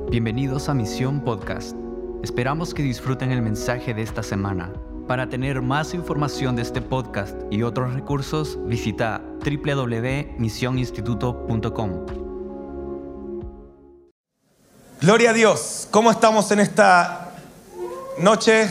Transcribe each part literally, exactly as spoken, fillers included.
Bienvenidos a Misión Podcast. Esperamos que disfruten el mensaje de esta semana. Para tener más información de este podcast y otros recursos, visita doble u doble u doble u punto misión instituto punto com. Gloria a Dios. ¿Cómo estamos en esta noche?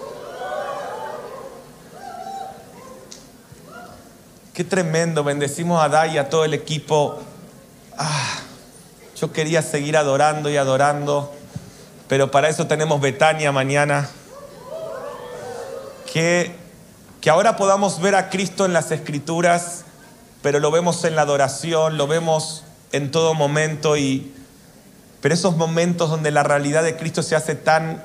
Qué tremendo. Bendecimos a Dai y a todo el equipo. Ah, yo quería seguir adorando y adorando, pero para eso tenemos Betania mañana. Que, que ahora podamos ver a Cristo en las Escrituras, pero lo vemos en la adoración, lo vemos en todo momento. Y, pero esos momentos donde la realidad de Cristo se hace tan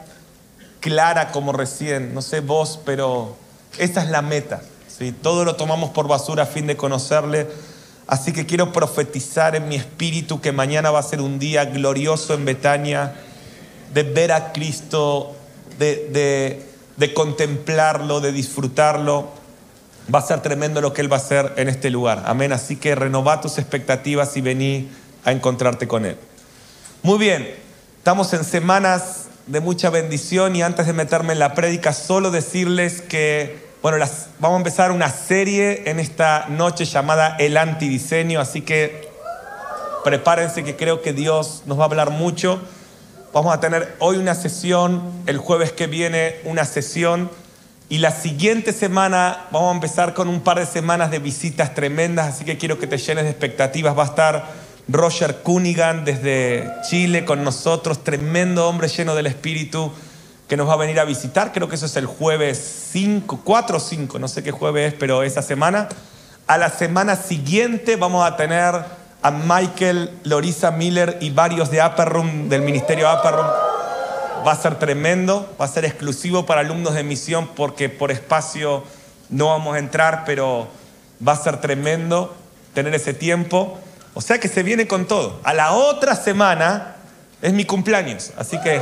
clara como recién, no sé vos, pero esa es la meta, ¿sí? Todo lo tomamos por basura a fin de conocerle. Así que quiero profetizar en mi espíritu que mañana va a ser un día glorioso en Betania, de ver a Cristo, de, de, de contemplarlo, de disfrutarlo. Va a ser tremendo lo que Él va a hacer en este lugar. Amén. Así que renová tus expectativas y vení a encontrarte con Él. Muy bien, estamos en semanas de mucha bendición y antes de meterme en la prédica, solo decirles que Bueno, las, vamos a empezar una serie en esta noche llamada El Antidiseño, así que prepárense que creo que Dios nos va a hablar mucho. Vamos a tener hoy una sesión, el jueves que viene una sesión y la siguiente semana vamos a empezar con un par de semanas de visitas tremendas, así que quiero que te llenes de expectativas. Va a estar Roger Cunningham desde Chile con nosotros, tremendo hombre lleno del Espíritu, que nos va a venir a visitar. Creo que eso es el jueves cinco, cuatro o cinco, no sé qué jueves es, pero esa semana. A la semana siguiente vamos a tener a Michael, Lorisa Miller y varios de Upper Room, del ministerio Upper Room. Va a ser tremendo, va a ser exclusivo para alumnos de misión porque por espacio no vamos a entrar, pero va a ser tremendo tener ese tiempo. O sea que se viene con todo. A la otra semana es mi cumpleaños, así que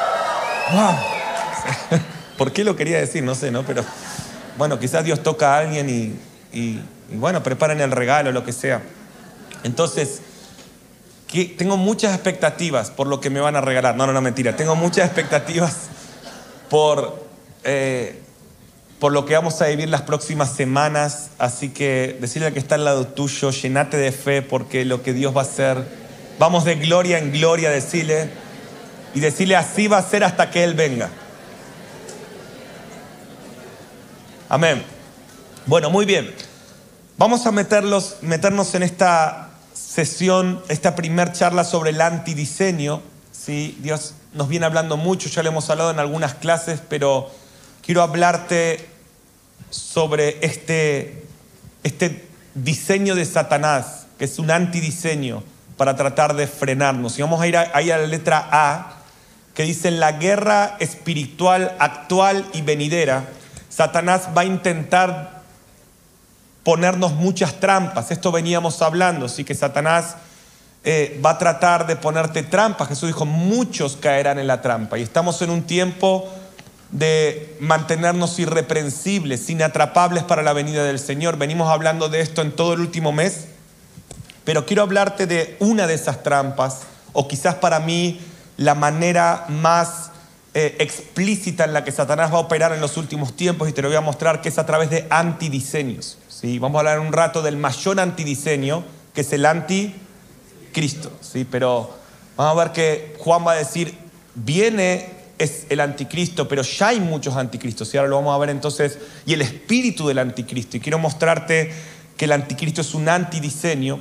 ¡wow! ¿Por qué lo quería decir? No sé, ¿no? Pero bueno, quizás Dios toca a alguien y, y, y bueno, preparen el regalo, lo que sea. Entonces, que tengo muchas expectativas por lo que me van a regalar. No, no, no, mentira. Tengo muchas expectativas por, eh, por lo que vamos a vivir las próximas semanas. Así que decirle al que está al lado tuyo, llenate de fe porque lo que Dios va a hacer, vamos de gloria en gloria, decirle. Y decirle así va a ser hasta que Él venga. Amén. Bueno, muy bien. Vamos a meterlos, meternos en esta sesión, esta primer charla sobre el antidiseño. ¿Sí? Dios nos viene hablando mucho, ya le hemos hablado en algunas clases, pero quiero hablarte sobre este, este diseño de Satanás, que es un antidiseño para tratar de frenarnos. Y vamos a ir a, ahí a la letra A, que dice: en la guerra espiritual actual y venidera, Satanás va a intentar ponernos muchas trampas. Esto veníamos hablando, así que Satanás eh, va a tratar de ponerte trampas. Jesús dijo, muchos caerán en la trampa. Y estamos en un tiempo de mantenernos irreprensibles, inatrapables para la venida del Señor. Venimos hablando de esto en todo el último mes, pero quiero hablarte de una de esas trampas, o quizás para mí la manera más eh, explícita en la que Satanás va a operar en los últimos tiempos, y te lo voy a mostrar, que es a través de antidiseños. ¿Sí? Vamos a hablar un rato del mayor antidiseño, que es el anticristo. ¿Sí? Pero vamos a ver que Juan va a decir, viene es el anticristo, pero ya hay muchos anticristos. Y ahora lo vamos a ver entonces, y el espíritu del anticristo. Y quiero mostrarte que el anticristo es un antidiseño,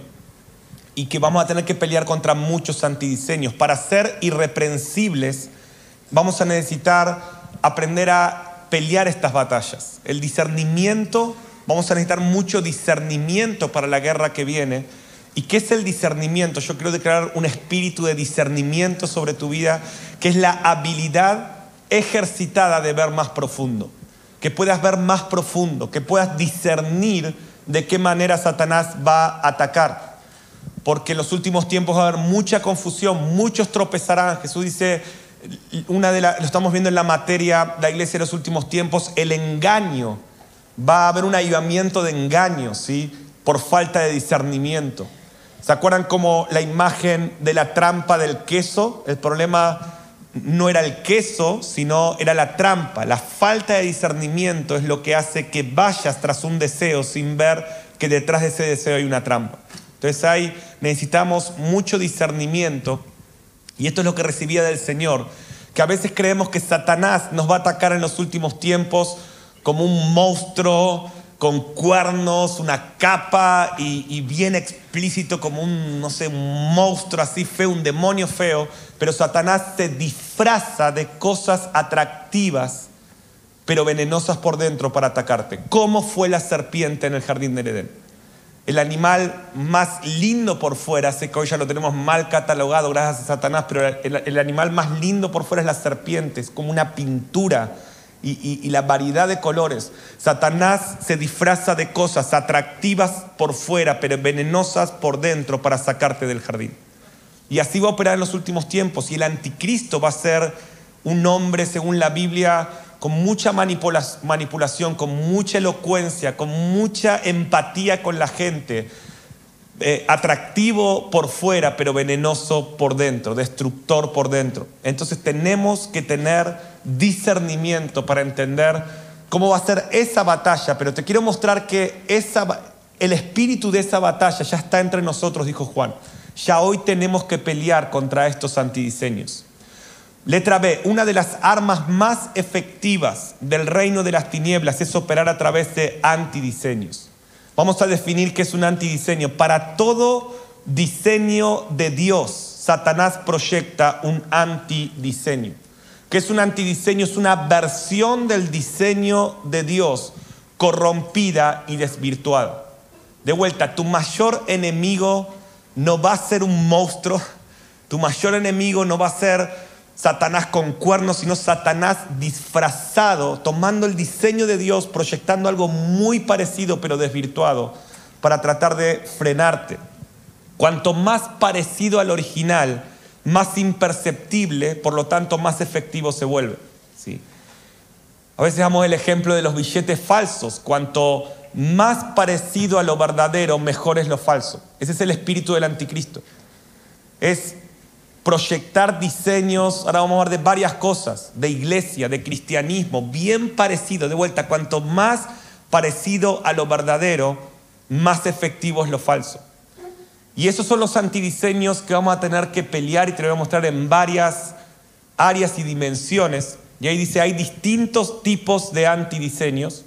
y que vamos a tener que pelear contra muchos antidiseños. Para ser irreprensibles, vamos a necesitar aprender a pelear estas batallas. El discernimiento, vamos a necesitar mucho discernimiento para la guerra que viene. ¿Y qué es el discernimiento? Yo quiero declarar un espíritu de discernimiento sobre tu vida, que es la habilidad ejercitada de ver más profundo. Que puedas ver más profundo, que puedas discernir de qué manera Satanás va a atacar. Porque en los últimos tiempos va a haber mucha confusión, muchos tropezarán. Jesús dice, una de la, lo estamos viendo en la materia, la iglesia de los últimos tiempos, el engaño. Va a haber un avivamiento de engaños, ¿sí? Por falta de discernimiento. ¿Se acuerdan como la imagen de la trampa del queso? El problema no era el queso, sino era la trampa. La falta de discernimiento es lo que hace que vayas tras un deseo sin ver que detrás de ese deseo hay una trampa. Entonces ahí necesitamos mucho discernimiento, y esto es lo que recibía del Señor, que a veces creemos que Satanás nos va a atacar en los últimos tiempos como un monstruo con cuernos, una capa y, y bien explícito como un, no sé, un monstruo así feo, un demonio feo, pero Satanás se disfraza de cosas atractivas pero venenosas por dentro para atacarte. ¿Cómo fue la serpiente en el jardín del Edén? El animal más lindo por fuera, sé que hoy ya lo tenemos mal catalogado gracias a Satanás, pero el, el animal más lindo por fuera es la serpiente, es como una pintura y, y, y la variedad de colores. Satanás se disfraza de cosas atractivas por fuera, pero venenosas por dentro para sacarte del jardín. Y así va a operar en los últimos tiempos, y el anticristo va a ser un hombre, según la Biblia, con mucha manipula- manipulación, con mucha elocuencia, con mucha empatía con la gente, eh, atractivo por fuera, pero venenoso por dentro, destructor por dentro. Entonces tenemos que tener discernimiento para entender cómo va a ser esa batalla, pero te quiero mostrar que esa, el espíritu de esa batalla ya está entre nosotros, dijo Juan. Ya hoy tenemos que pelear contra estos antidiseños. Letra B, una de las armas más efectivas del reino de las tinieblas es operar a través de antidiseños. Vamos a definir qué es un antidiseño. Para todo diseño de Dios, Satanás proyecta un antidiseño. ¿Qué es un antidiseño? Es una versión del diseño de Dios corrompida y desvirtuada. De vuelta, tu mayor enemigo no va a ser un monstruo, tu mayor enemigo no va a ser Satanás con cuernos, sino Satanás disfrazado, tomando el diseño de Dios, proyectando algo muy parecido pero desvirtuado para tratar de frenarte. Cuanto más parecido al original, más imperceptible, por lo tanto más efectivo se vuelve. ¿Sí? A veces damos el ejemplo de los billetes falsos. Cuanto más parecido a lo verdadero, mejor es lo falso. Ese es el espíritu del anticristo. Es proyectar diseños, ahora vamos a hablar de varias cosas, de iglesia, de cristianismo, bien parecido. De vuelta, cuanto más parecido a lo verdadero, más efectivo es lo falso. Y esos son los antidiseños que vamos a tener que pelear, y te lo voy a mostrar en varias áreas y dimensiones. Y ahí dice, hay distintos tipos de antidiseños.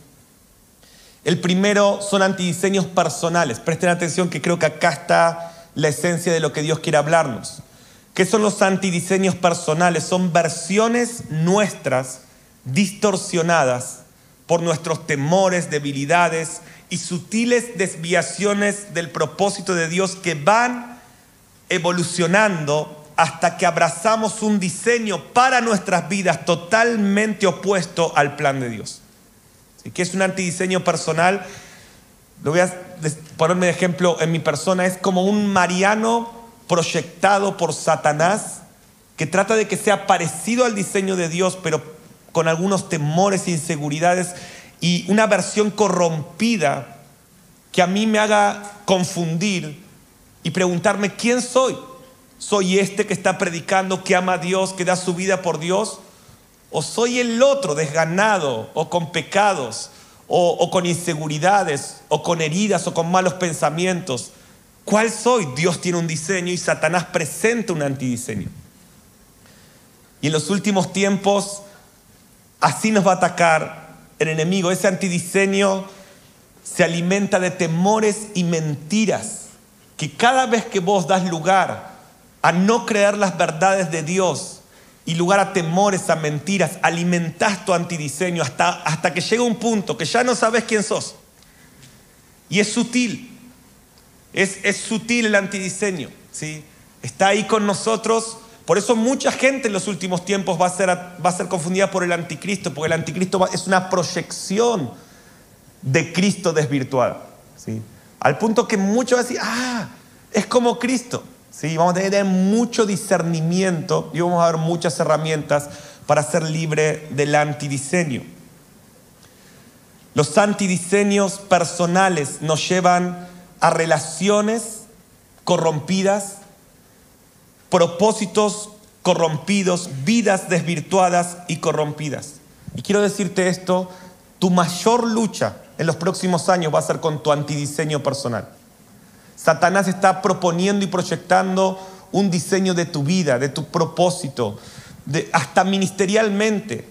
El primero son antidiseños personales. Presten atención, que creo que acá está la esencia de lo que Dios quiere hablarnos. ¿Qué son los antidiseños personales? Son versiones nuestras distorsionadas por nuestros temores, debilidades y sutiles desviaciones del propósito de Dios, que van evolucionando hasta que abrazamos un diseño para nuestras vidas totalmente opuesto al plan de Dios. ¿Sí? ¿Qué es un antidiseño personal? Lo voy a ponerme de ejemplo en mi persona. Es como un Mariano proyectado por Satanás, que trata de que sea parecido al diseño de Dios, pero con algunos temores e inseguridades, y una versión corrompida que a mí me haga confundir y preguntarme quién soy. ¿Soy este que está predicando, que ama a Dios, que da su vida por Dios? ¿O soy el otro, desganado, o con pecados, o, o con inseguridades, o con heridas, o con malos pensamientos? ¿Cuál soy? Dios tiene un diseño y Satanás presenta un antidiseño. Y en los últimos tiempos, así nos va a atacar el enemigo. Ese antidiseño se alimenta de temores y mentiras, que cada vez que vos das lugar a no creer las verdades de Dios y lugar a temores, a mentiras, alimentás tu antidiseño hasta, hasta que llega un punto que ya no sabes quién sos. Y es sutil. Es, es sutil el antidiseño, ¿sí? Está ahí con nosotros. Por eso mucha gente en los últimos tiempos va a ser, va a ser confundida por el anticristo, porque el anticristo va, es una proyección de Cristo desvirtuada, ¿sí? Al punto que muchos van a decir, ah, es como Cristo, ¿sí? Vamos a tener mucho discernimiento y vamos a ver muchas herramientas para ser libre del antidiseño. Los antidiseños personales nos llevan a relaciones corrompidas, propósitos corrompidos, vidas desvirtuadas y corrompidas. Y quiero decirte esto, tu mayor lucha en los próximos años va a ser con tu antidiseño personal. Satanás está proponiendo y proyectando un diseño de tu vida, de tu propósito, de, hasta ministerialmente,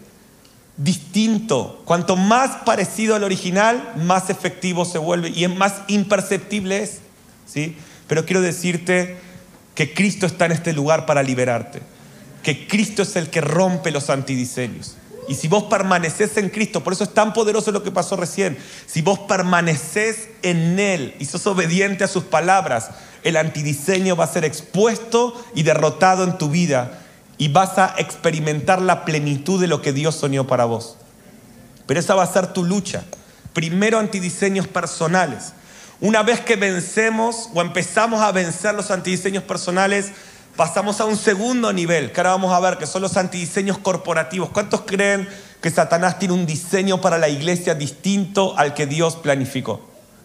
distinto. Cuanto más parecido al original, más efectivo se vuelve y es más imperceptible es, ¿sí? Pero quiero decirte que Cristo está en este lugar para liberarte, que Cristo es el que rompe los antidiseños. Y si vos permanecés en Cristo, por eso es tan poderoso lo que pasó recién, si vos permanecés en Él y sos obediente a sus palabras, el antidiseño va a ser expuesto y derrotado en tu vida y vas a experimentar la plenitud de lo que Dios soñó para vos. Pero esa va a ser tu lucha. Primero, antidiseños personales. Una vez que vencemos o empezamos a vencer los antidiseños personales, pasamos a un segundo nivel, que ahora vamos a ver, que son los antidiseños corporativos. ¿Cuántos creen que Satanás tiene un diseño para la iglesia distinto al que Dios planificó?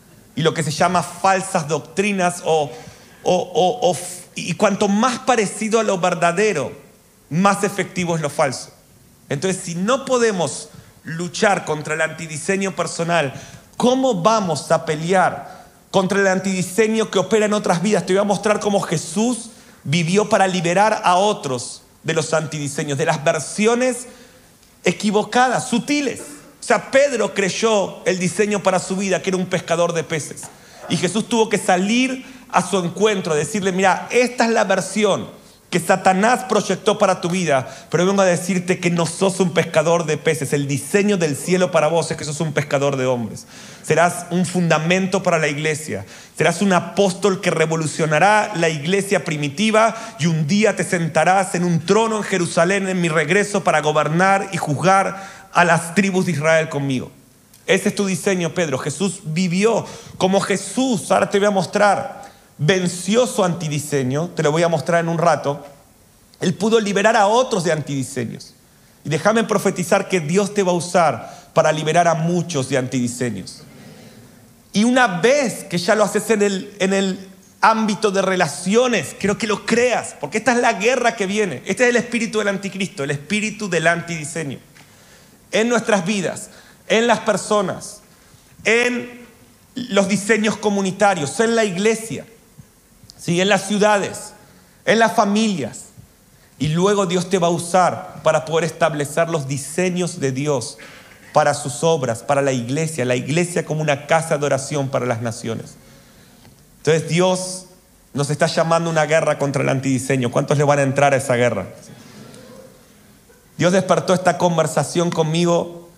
Y lo que se llama falsas doctrinas o, o, o, o, y cuanto más parecido a lo verdadero, más efectivo es lo falso. Entonces, si no podemos luchar contra el antidiseño personal, ¿cómo vamos a pelear contra el antidiseño que opera en otras vidas? Te voy a mostrar cómo Jesús vivió para liberar a otros de los antidiseños, de las versiones equivocadas, sutiles. O sea, Pedro creyó el diseño para su vida, que era un pescador de peces. Y Jesús tuvo que salir a su encuentro, decirle, mira, esta es la versión que Satanás proyectó para tu vida, pero vengo a decirte que no sos un pescador de peces. El diseño del cielo para vos es que sos un pescador de hombres. Serás un fundamento para la iglesia. Serás un apóstol que revolucionará la iglesia primitiva y un día te sentarás en un trono en Jerusalén en mi regreso para gobernar y juzgar a las tribus de Israel conmigo. Ese es tu diseño, Pedro. Jesús vivió como Jesús. Ahora te voy a mostrar. Venció su antidiseño, te lo voy a mostrar en un rato. Él pudo liberar a otros de antidiseños. Y déjame profetizar que Dios te va a usar para liberar a muchos de antidiseños. Y una vez que ya lo haces en el, en el ámbito de relaciones, quiero que lo creas, porque esta es la guerra que viene. Este es el espíritu del anticristo, el espíritu del antidiseño. En nuestras vidas, en las personas, en los diseños comunitarios, en la iglesia. Sí, en las ciudades, en las familias. Y luego Dios te va a usar para poder establecer los diseños de Dios para sus obras, para la iglesia. La iglesia como una casa de oración para las naciones. Entonces Dios nos está llamando a una guerra contra el antidiseño. ¿Cuántos le van a entrar a esa guerra? Dios despertó esta conversación conmigo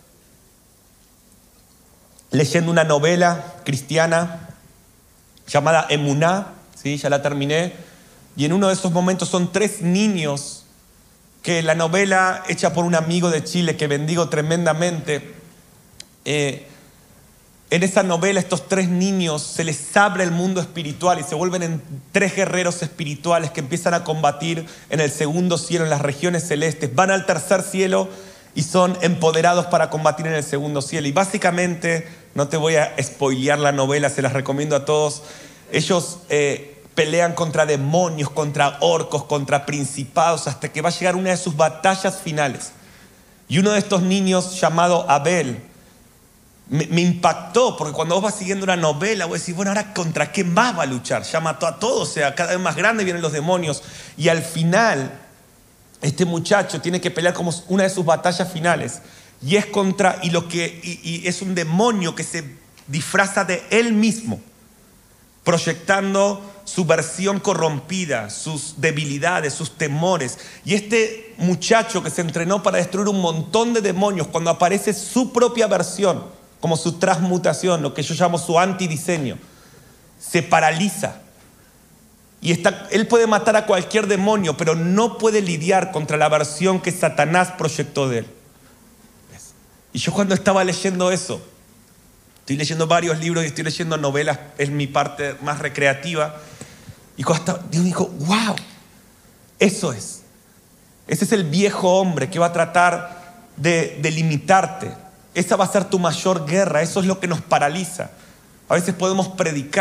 leyendo una novela cristiana llamada Emuná. Sí, ya la terminé. Y en uno de esos momentos son tres niños que la novela hecha por un amigo de Chile que bendigo tremendamente. Eh, en esa novela estos tres niños se les abre el mundo espiritual y se vuelven en tres guerreros espirituales que empiezan a combatir en el segundo cielo, en las regiones celestes. Van al tercer cielo y son empoderados para combatir en el segundo cielo. Y básicamente, no te voy a spoilear la novela, se las recomiendo a todos. Ellos eh, pelean contra demonios, contra orcos, contra principados, hasta que va a llegar una de sus batallas finales. Y uno de estos niños, llamado Abel, me, me impactó, porque cuando vos vas siguiendo una novela, vos decís, bueno, ahora ¿contra qué más va a luchar? Ya mató a todos, o sea, cada vez más grande vienen los demonios. Y al final, este muchacho tiene que pelear como una de sus batallas finales. Y es contra, y lo que, y, y es un demonio que se disfraza de él mismo, proyectando su versión corrompida, sus debilidades, sus temores. Y este muchacho que se entrenó para destruir un montón de demonios, cuando aparece su propia versión, como su transmutación, lo que yo llamo su antidiseño, se paraliza. Y está, él puede matar a cualquier demonio, pero no puede lidiar contra la versión que Satanás proyectó de él. Y yo cuando estaba leyendo eso, estoy leyendo varios libros y estoy leyendo novelas, es mi parte más recreativa. Y cuando estaba, Dios me dijo, wow, eso es. Ese es el viejo hombre que va a tratar de, de limitarte. Esa va a ser tu mayor guerra, eso es lo que nos paraliza. A veces podemos predicar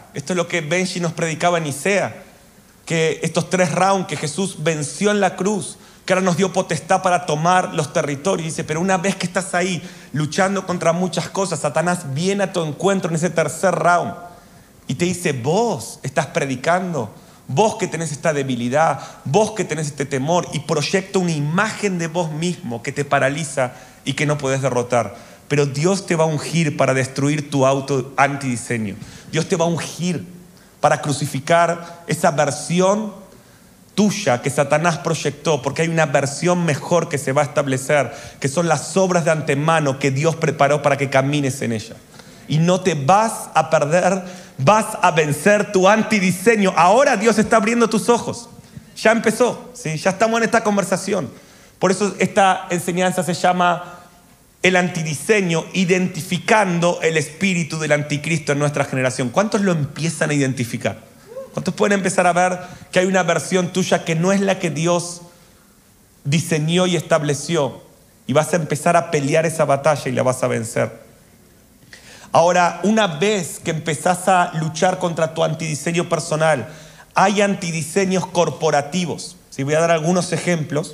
Esto es lo que Benji nos predicaba en Nicea, que estos tres rounds que Jesús venció en la cruz, que ahora nos dio potestad para tomar los territorios. Dice, pero una vez que estás ahí luchando contra muchas cosas, Satanás viene a tu encuentro en ese tercer round y te dice, vos estás predicando, vos que tenés esta debilidad, vos que tenés este temor, y proyecta una imagen de vos mismo que te paraliza y que no podés derrotar. Pero Dios te va a ungir para destruir tu auto antidiseño. Dios te va a ungir para crucificar esa versión tuya que Satanás proyectó, porque hay una versión mejor que se va a establecer, que son las obras de antemano que Dios preparó para que camines en ella. Y no te vas a perder, vas a vencer tu antidiseño. Ahora Dios está abriendo tus ojos. Ya empezó, ¿sí? Ya estamos en esta conversación. Por eso esta enseñanza se llama el antidiseño, identificando el espíritu del anticristo en nuestra generación. ¿Cuántos lo empiezan a identificar? ¿Cuántos pueden empezar a ver que hay una versión tuya que no es la que Dios diseñó y estableció? Y vas a empezar a pelear esa batalla y la vas a vencer. Ahora, una vez que empezás a luchar contra tu antidiseño personal, hay antidiseños corporativos. ¿Sí? Voy a dar algunos ejemplos.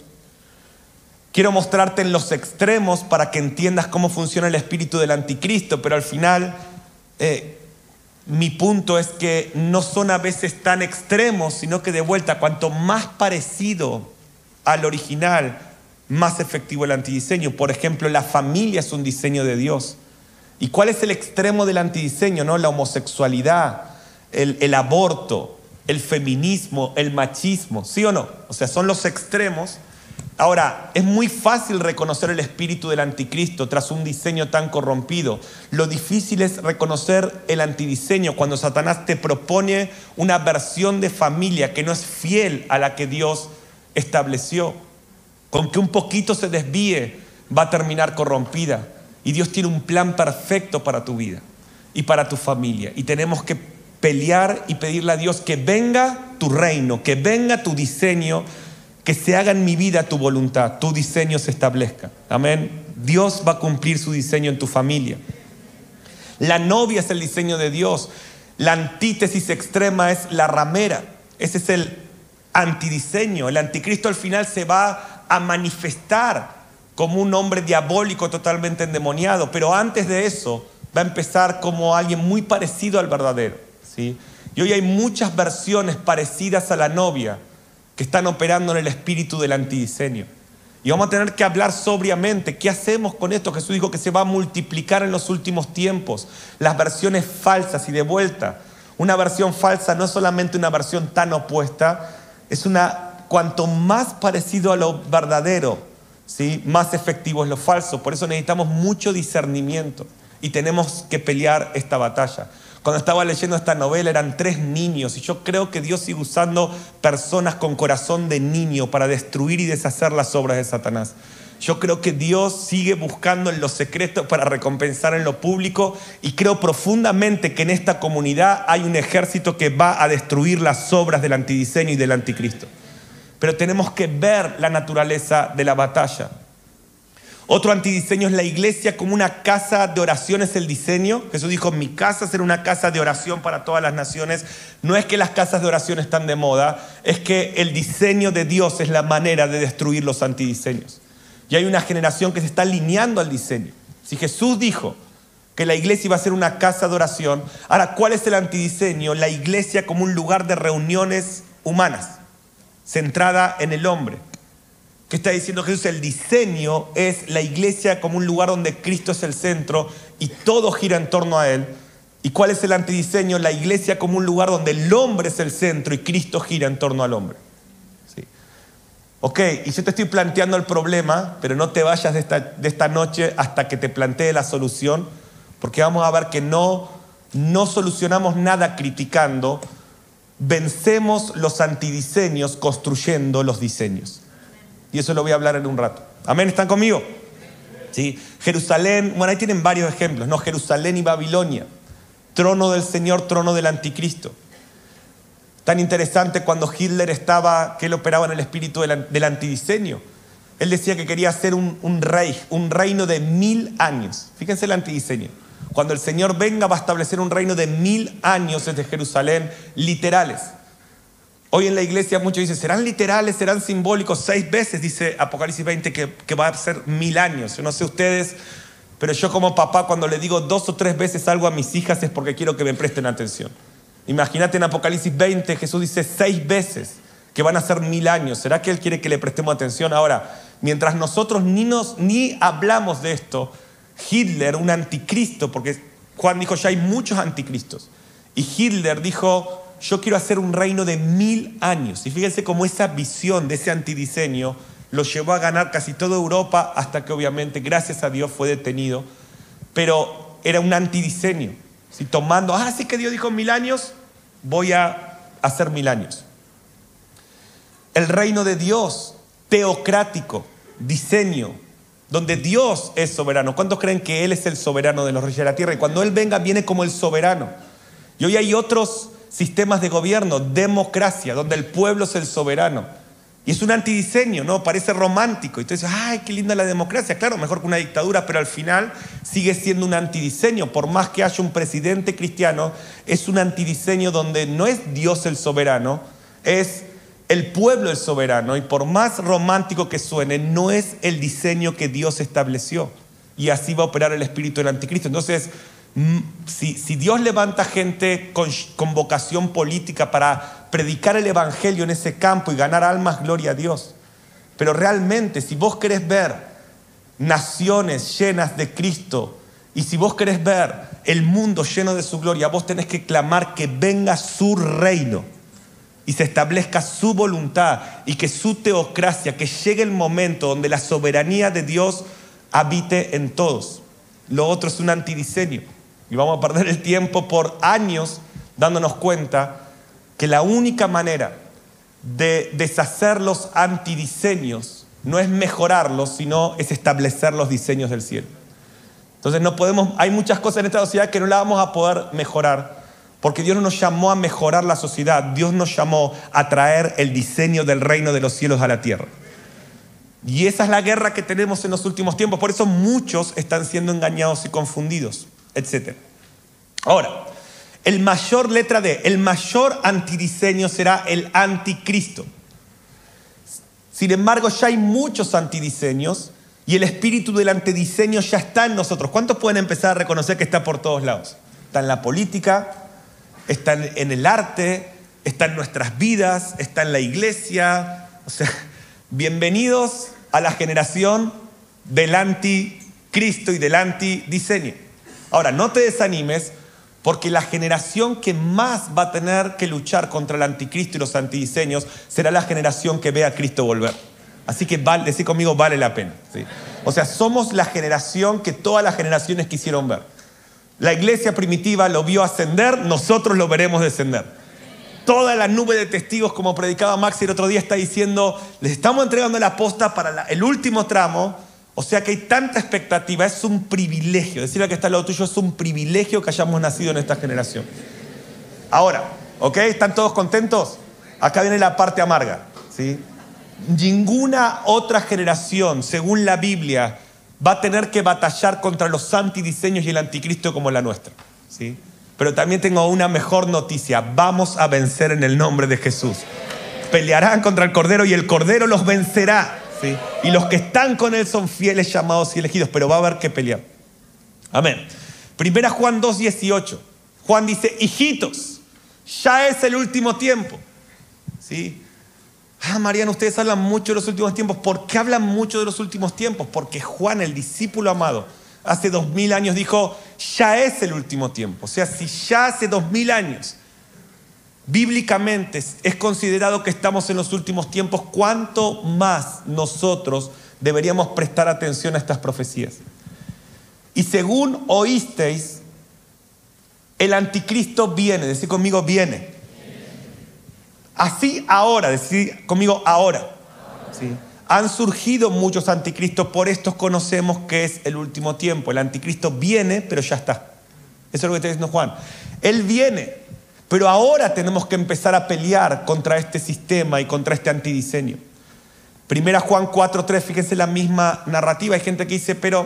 Quiero mostrarte en los extremos para que entiendas cómo funciona el espíritu del anticristo, pero al final eh, mi punto es que no son a veces tan extremos, sino que de vuelta, cuanto más parecido al original, más efectivo el antidiseño. Por ejemplo, la familia es un diseño de Dios. ¿Y cuál es el extremo del antidiseño? ¿No? La homosexualidad, el, el aborto, el feminismo, el machismo, ¿sí o no? O sea, son los extremos. Ahora, es muy fácil reconocer el espíritu del anticristo tras un diseño tan corrompido. Lo difícil es reconocer el antidiseño cuando Satanás te propone una versión de familia que no es fiel a la que Dios estableció. Con que un poquito se desvíe, va a terminar corrompida. Y Dios tiene un plan perfecto para tu vida y para tu familia. Y tenemos que pelear y pedirle a Dios que venga tu reino, que venga tu diseño, que se haga en mi vida tu voluntad, tu diseño se establezca. Amén. Dios va a cumplir su diseño en tu familia. La novia es el diseño de Dios. La antítesis extrema es la ramera. Ese es el antidiseño. El anticristo al final se va a manifestar como un hombre diabólico totalmente endemoniado. Pero antes de eso va a empezar como alguien muy parecido al verdadero, ¿sí? Y hoy hay muchas versiones parecidas a la novia que están operando en el espíritu del antidiseño. Y vamos a tener que hablar sobriamente. ¿Qué hacemos con esto? Jesús dijo que se va a multiplicar en los últimos tiempos. Las versiones falsas y de vuelta. Una versión falsa no es solamente una versión tan opuesta, es una, cuanto más parecido a lo verdadero, ¿sí? Más efectivo es lo falso. Por eso necesitamos mucho discernimiento y tenemos que pelear esta batalla. Cuando estaba leyendo esta novela eran tres niños y yo creo que Dios sigue usando personas con corazón de niño para destruir y deshacer las obras de Satanás. Yo creo que Dios sigue buscando en lo secreto para recompensar en lo público y creo profundamente que en esta comunidad hay un ejército que va a destruir las obras del antidiseño y del anticristo. Pero tenemos que ver la naturaleza de la batalla. Otro antidiseño es la iglesia como una casa de oración, es el diseño. Jesús dijo, mi casa será una casa de oración para todas las naciones. No es que las casas de oración están de moda, es que el diseño de Dios es la manera de destruir los antidiseños. Y hay una generación que se está alineando al diseño. Si Jesús dijo que la iglesia iba a ser una casa de oración, ahora, ¿cuál es el antidiseño? La iglesia como un lugar de reuniones humanas, centrada en el hombre. ¿Qué está diciendo Jesús? El diseño es la iglesia como un lugar donde Cristo es el centro y todo gira en torno a Él. ¿Y cuál es el antidiseño? La iglesia como un lugar donde el hombre es el centro y Cristo gira en torno al hombre. ¿Sí? Ok, y yo te estoy planteando el problema, pero no te vayas de esta, de esta noche hasta que te plantee la solución, porque vamos a ver que no, no solucionamos nada criticando, vencemos los antidiseños construyendo los diseños. Y eso lo voy a hablar en un rato. Amén, ¿están conmigo? Sí. Jerusalén, bueno, ahí tienen varios ejemplos, ¿no? Jerusalén y Babilonia. Trono del Señor, trono del anticristo. Tan interesante cuando Hitler estaba, que él operaba en el espíritu del, del antidiseño. Él decía que quería hacer un, un rey, un reino de mil años. Fíjense el antidiseño. Cuando el Señor venga va a establecer un reino de mil años desde Jerusalén, literales. Hoy en la iglesia muchos dicen, ¿serán literales, serán simbólicos? Seis veces dice Apocalipsis veinte que, que va a ser mil años. Yo no sé ustedes, pero yo como papá cuando le digo dos o tres veces algo a mis hijas es porque quiero que me presten atención. Imagínate en Apocalipsis veinte, Jesús dice seis veces que van a ser mil años. ¿Será que Él quiere que le prestemos atención? Ahora, mientras nosotros ni, nos, ni hablamos de esto, Hitler, un anticristo, porque Juan dijo ya hay muchos anticristos, y Hitler dijo, yo quiero hacer un reino de mil años. Y fíjense cómo esa visión de ese antidiseño lo llevó a ganar casi toda Europa, hasta que obviamente, gracias a Dios, fue detenido. Pero era un antidiseño. Si tomando, ah, sí que Dios dijo mil años, voy a hacer mil años. El reino de Dios, teocrático, diseño, donde Dios es soberano. ¿Cuántos creen que Él es el soberano de los reyes de la tierra? Y cuando Él venga, viene como el soberano. Y hoy hay otros sistemas de gobierno, democracia, donde el pueblo es el soberano. Y es un antidiseño, ¿no? Parece romántico. Y tú dices, ¡ay, qué linda la democracia! Claro, mejor que una dictadura, pero al final sigue siendo un antidiseño. Por más que haya un presidente cristiano, es un antidiseño donde no es Dios el soberano, es el pueblo el soberano. Y por más romántico que suene, no es el diseño que Dios estableció. Y así va a operar el espíritu del anticristo. Entonces, Si, si Dios levanta gente con, con vocación política para predicar el evangelio en ese campo y ganar almas, gloria a Dios. Pero realmente, si vos querés ver naciones llenas de Cristo y si vos querés ver el mundo lleno de su gloria, vos tenés que clamar que venga su reino y se establezca su voluntad y que su teocracia, que llegue el momento donde la soberanía de Dios habite en todos. Lo otro es un antidiseño. Y vamos a perder el tiempo por años dándonos cuenta que la única manera de deshacer los antidiseños no es mejorarlos, sino es establecer los diseños del cielo. Entonces no podemos, hay muchas cosas en esta sociedad que no las vamos a poder mejorar, porque Dios no nos llamó a mejorar la sociedad, Dios nos llamó a traer el diseño del reino de los cielos a la tierra. Y esa es la guerra que tenemos en los últimos tiempos, por eso muchos están siendo engañados y confundidos, etcétera. Ahora, el mayor, letra D, el mayor antidiseño será el anticristo. Sin embargo, ya hay muchos antidiseños y el espíritu del antidiseño ya está en nosotros. ¿Cuántos pueden empezar a reconocer que está por todos lados? Está en la política, está en el arte, está en nuestras vidas, está en la iglesia. O sea, bienvenidos a la generación del anticristo y del antidiseño. Ahora, no te desanimes, porque la generación que más va a tener que luchar contra el anticristo y los antidiseños será la generación que ve a Cristo volver. Así que vale, decir conmigo, vale la pena, ¿sí? O sea, somos la generación que todas las generaciones quisieron ver. La iglesia primitiva lo vio ascender, nosotros lo veremos descender. Toda la nube de testigos, como predicaba Maxi el otro día, está diciendo, les estamos entregando la posta para la, el último tramo. O sea que hay tanta expectativa, es un privilegio. Decirle al que está al lado tuyo, es un privilegio que hayamos nacido en esta generación. Ahora, ¿ok? ¿Están todos contentos? Acá viene la parte amarga, ¿sí? Ninguna otra generación, según la Biblia, va a tener que batallar contra los antidiseños y el anticristo como la nuestra, ¿sí? Pero también tengo una mejor noticia. Vamos a vencer en el nombre de Jesús. Pelearán contra el Cordero y el Cordero los vencerá. ¿Sí? Y los que están con Él son fieles, llamados y elegidos, pero va a haber que pelear. Amén. Primera Juan dos dieciocho. Juan dice, hijitos, ya es el último tiempo. ¿Sí? Ah, Mariano, ustedes hablan mucho de los últimos tiempos. ¿Por qué hablan mucho de los últimos tiempos? Porque Juan, el discípulo amado, hace dos mil años dijo, ya es el último tiempo. O sea, si ya hace dos mil años bíblicamente es considerado que estamos en los últimos tiempos, ¿cuánto más nosotros deberíamos prestar atención a estas profecías? Y según oísteis, el anticristo viene. Decid conmigo, viene. Así ahora, decid conmigo, ahora. ¿Sí? Han surgido muchos anticristos, por estos conocemos que es el último tiempo. El anticristo viene, pero ya está. Eso es lo que está diciendo Juan. Él viene. Pero ahora tenemos que empezar a pelear contra este sistema y contra este antidiseño. Primera Juan cuatro tres, fíjense la misma narrativa. Hay gente que dice, pero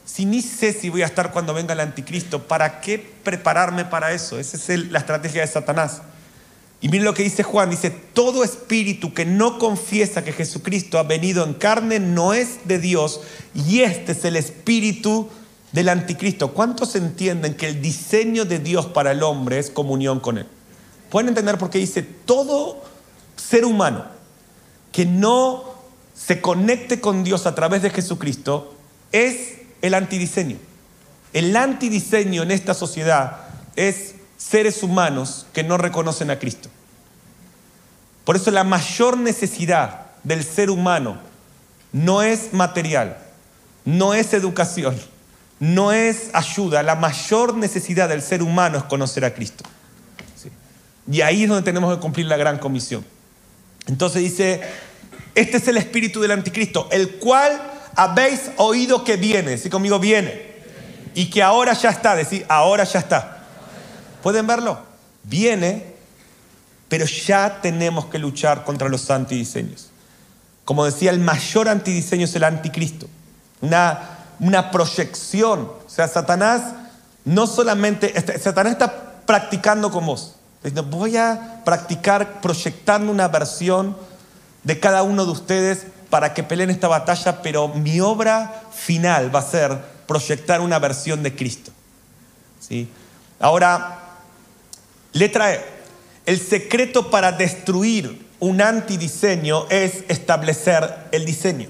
si ni sé si voy a estar cuando venga el anticristo, ¿para qué prepararme para eso? Esa es el, la estrategia de Satanás. Y miren lo que dice Juan, dice, todo espíritu que no confiesa que Jesucristo ha venido en carne no es de Dios, y este es el espíritu del anticristo. ¿Cuántos entienden que el diseño de Dios para el hombre es comunión con él? ¿Pueden entender por qué dice todo ser humano que no se conecte con Dios a través de Jesucristo es el antidiseño? El antidiseño en esta sociedad es seres humanos que no reconocen a Cristo. Por eso la mayor necesidad del ser humano no es material, no es educación, no es ayuda. La mayor necesidad del ser humano es conocer a Cristo. ¿Sí? Y ahí es donde tenemos que cumplir la gran comisión. Entonces dice, este es el espíritu del anticristo, el cual habéis oído que viene. Decí conmigo, viene. Y que ahora ya está. Decir, ahora ya está. ¿Pueden verlo? Viene, pero ya tenemos que luchar contra los antidiseños. Como decía, el mayor antidiseño es el anticristo. Una, una proyección. O sea, Satanás no solamente... Satanás está practicando con vos. Voy a practicar proyectando una versión de cada uno de ustedes para que peleen esta batalla, pero mi obra final va a ser proyectar una versión de Cristo. ¿Sí? Ahora, letra E. El secreto para destruir un antidiseño es establecer el diseño.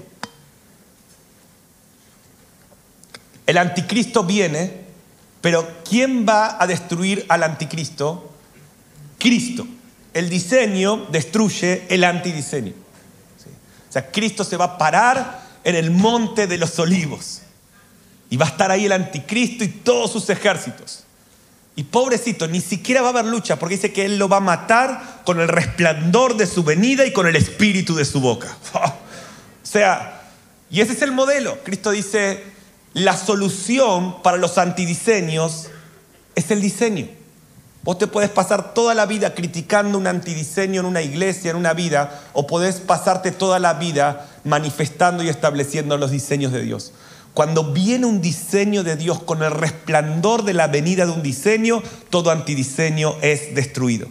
El anticristo viene, pero ¿quién va a destruir al anticristo? Cristo. El diseño destruye el antidiseño. ¿Sí? O sea, Cristo se va a parar en el monte de los olivos y va a estar ahí el anticristo y todos sus ejércitos. Y pobrecito, ni siquiera va a haber lucha, porque dice que Él lo va a matar con el resplandor de su venida y con el espíritu de su boca. O sea, y ese es el modelo. Cristo dice, la solución para los antidiseños es el diseño. Vos te puedes pasar toda la vida criticando un antidiseño en una iglesia, en una vida, o podés pasarte toda la vida manifestando y estableciendo los diseños de Dios. Cuando viene un diseño de Dios con el resplandor de la venida de un diseño, todo antidiseño es destruido.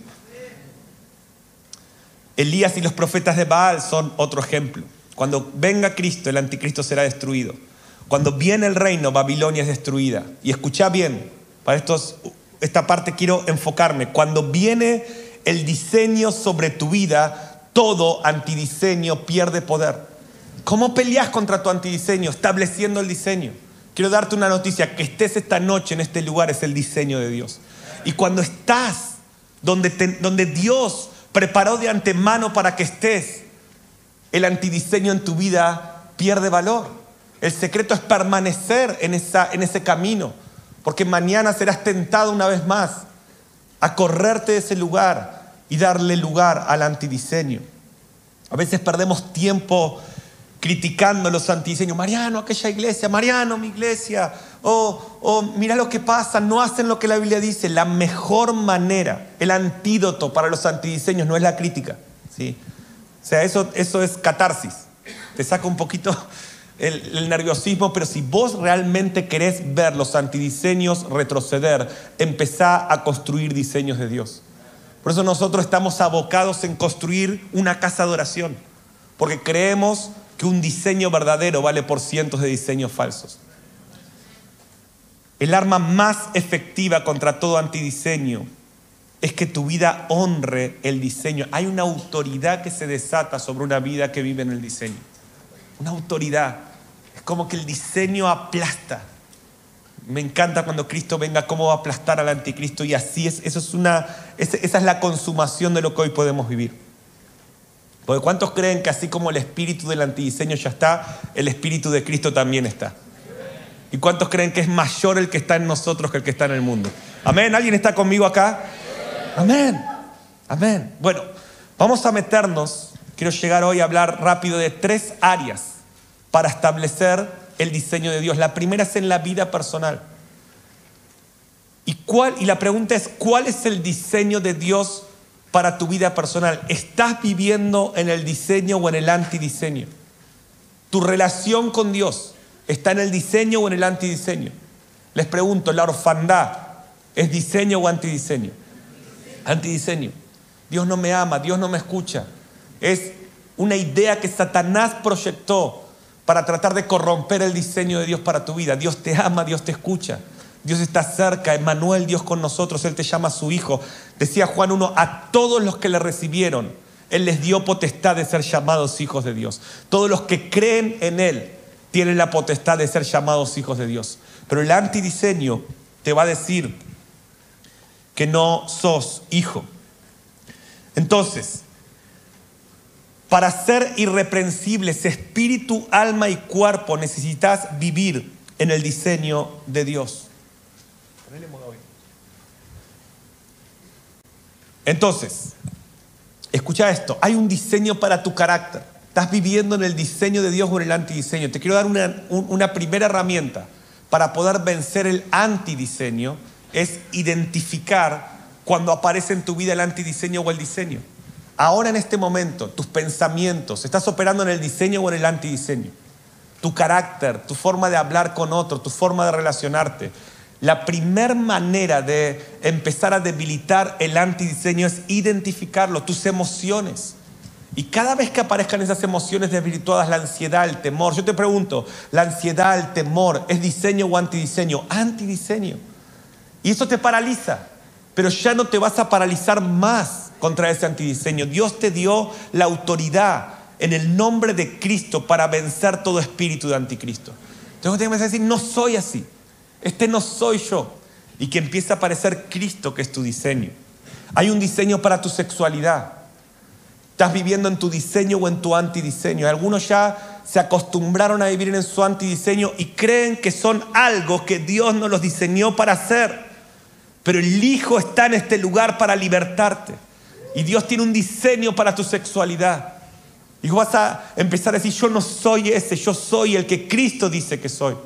Elías y los profetas de Baal son otro ejemplo. Cuando venga Cristo, el anticristo será destruido. Cuando viene el reino, Babilonia es destruida. Y escuchá bien, para estos, esta parte quiero enfocarme. Cuando viene el diseño sobre tu vida, todo antidiseño pierde poder. ¿Cómo peleas contra tu antidiseño? Estableciendo el diseño. Quiero darte una noticia, que estés esta noche en este lugar es el diseño de Dios. Y cuando estás donde, te, donde Dios preparó de antemano para que estés, el antidiseño en tu vida pierde valor. El secreto es permanecer en, esa, en ese camino, porque mañana serás tentado una vez más a correrte de ese lugar y darle lugar al antidiseño. A veces perdemos tiempo criticando los antidiseños. Mariano, aquella iglesia, Mariano, mi iglesia. Oh, oh, mira lo que pasa, no hacen lo que la Biblia dice. La mejor manera, el antídoto para los antidiseños no es la crítica. ¿Sí? O sea, eso, eso es catarsis. Te saca un poquito el, el nerviosismo, pero si vos realmente querés ver los antidiseños retroceder, empezá a construir diseños de Dios. Por eso nosotros estamos abocados en construir una casa de oración, porque creemos que un diseño verdadero vale por cientos de diseños falsos. El arma más efectiva contra todo antidiseño es que tu vida honre el diseño. Hay una autoridad que se desata sobre una vida que vive en el diseño. Una autoridad. Es como que el diseño aplasta. Me encanta cuando Cristo venga, cómo va a aplastar al anticristo, y así es. Eso es una, esa es la consumación de lo que hoy podemos vivir. Porque ¿cuántos creen que así como el espíritu del antidiseño ya está, el espíritu de Cristo también está? ¿Y cuántos creen que es mayor el que está en nosotros que el que está en el mundo? ¿Amén? ¿Alguien está conmigo acá? Amén. Amén. Bueno, vamos a meternos. Quiero llegar hoy a hablar rápido de tres áreas para establecer el diseño de Dios. La primera es en la vida personal. ¿Y, cuál, y la pregunta es, ¿cuál es el diseño de Dios para tu vida personal? ¿Estás viviendo en el diseño o en el antidiseño? Tu relación con Dios ¿Está en el diseño o en el antidiseño? Les pregunto, ¿la orfandad es diseño o antidiseño? Antidiseño. Dios no me ama, Dios no me escucha. Es una idea que Satanás proyectó para tratar de corromper el diseño de Dios para tu vida. Dios te ama, Dios te escucha. Dios está cerca, Emmanuel, Dios con nosotros, Él te llama a su Hijo. Decía Juan uno, a todos los que le recibieron, Él les dio potestad de ser llamados hijos de Dios. Todos los que creen en Él tienen la potestad de ser llamados hijos de Dios. Pero el antidiseño te va a decir que no sos hijo. Entonces, para ser irreprensibles, espíritu, alma y cuerpo, necesitas vivir en el diseño de Dios. Entonces, escucha esto, hay un diseño para tu carácter. Estás viviendo en el diseño de Dios o en el antidiseño. Te quiero dar una, una primera herramienta para poder vencer el antidiseño, es identificar cuando aparece en tu vida el antidiseño o el diseño. Ahora en este momento, tus pensamientos, ¿estás operando en el diseño o en el antidiseño? Tu carácter, tu forma de hablar con otro, tu forma de relacionarte. La primera manera de empezar a debilitar el antidiseño es identificarlo, tus emociones. Y cada vez que aparezcan esas emociones desvirtuadas, la ansiedad, el temor, yo te pregunto, ¿la ansiedad, el temor es diseño o antidiseño? Antidiseño. Y eso te paraliza, pero ya no te vas a paralizar más contra ese antidiseño. Dios te dio la autoridad en el nombre de Cristo para vencer todo espíritu de anticristo. Entonces tienes que decir, no soy así. Este no soy yo. Y que empiece a aparecer Cristo, que es tu diseño. Hay un diseño para tu sexualidad. ¿Estás viviendo en tu diseño o en tu antidiseño? Algunos ya se acostumbraron a vivir en su antidiseño y creen que son algo que Dios no los diseñó para hacer. Pero el Hijo está en este lugar para libertarte. Y Dios tiene un diseño para tu sexualidad. Y vas a empezar a decir, yo no soy ese, yo soy el que Cristo dice que soy.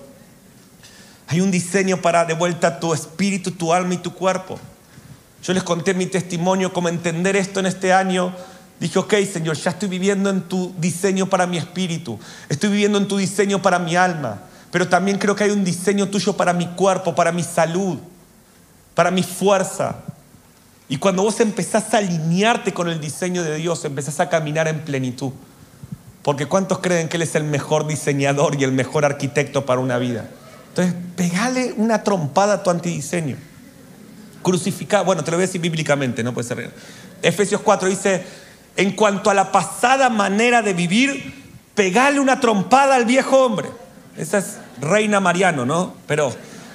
Hay un diseño para de vuelta tu espíritu, tu alma y tu cuerpo. Yo les conté mi testimonio, cómo entender esto en este año. Dije, ok, Señor, ya estoy viviendo en tu diseño para mi espíritu. Estoy viviendo en tu diseño para mi alma. Pero también creo que hay un diseño tuyo para mi cuerpo, para mi salud, para mi fuerza. Y cuando vos empezás a alinearte con el diseño de Dios, empezás a caminar en plenitud. Porque ¿cuántos creen que Él es el mejor diseñador y el mejor arquitecto para una vida? Entonces, pegale una trompada a tu antidiseño. Crucificado, bueno, te lo voy a decir bíblicamente, no puede ser. Efesios cuatro dice, en cuanto a la pasada manera de vivir, pegale una trompada al viejo hombre. Esa es Reina Mariano, ¿no? Pero,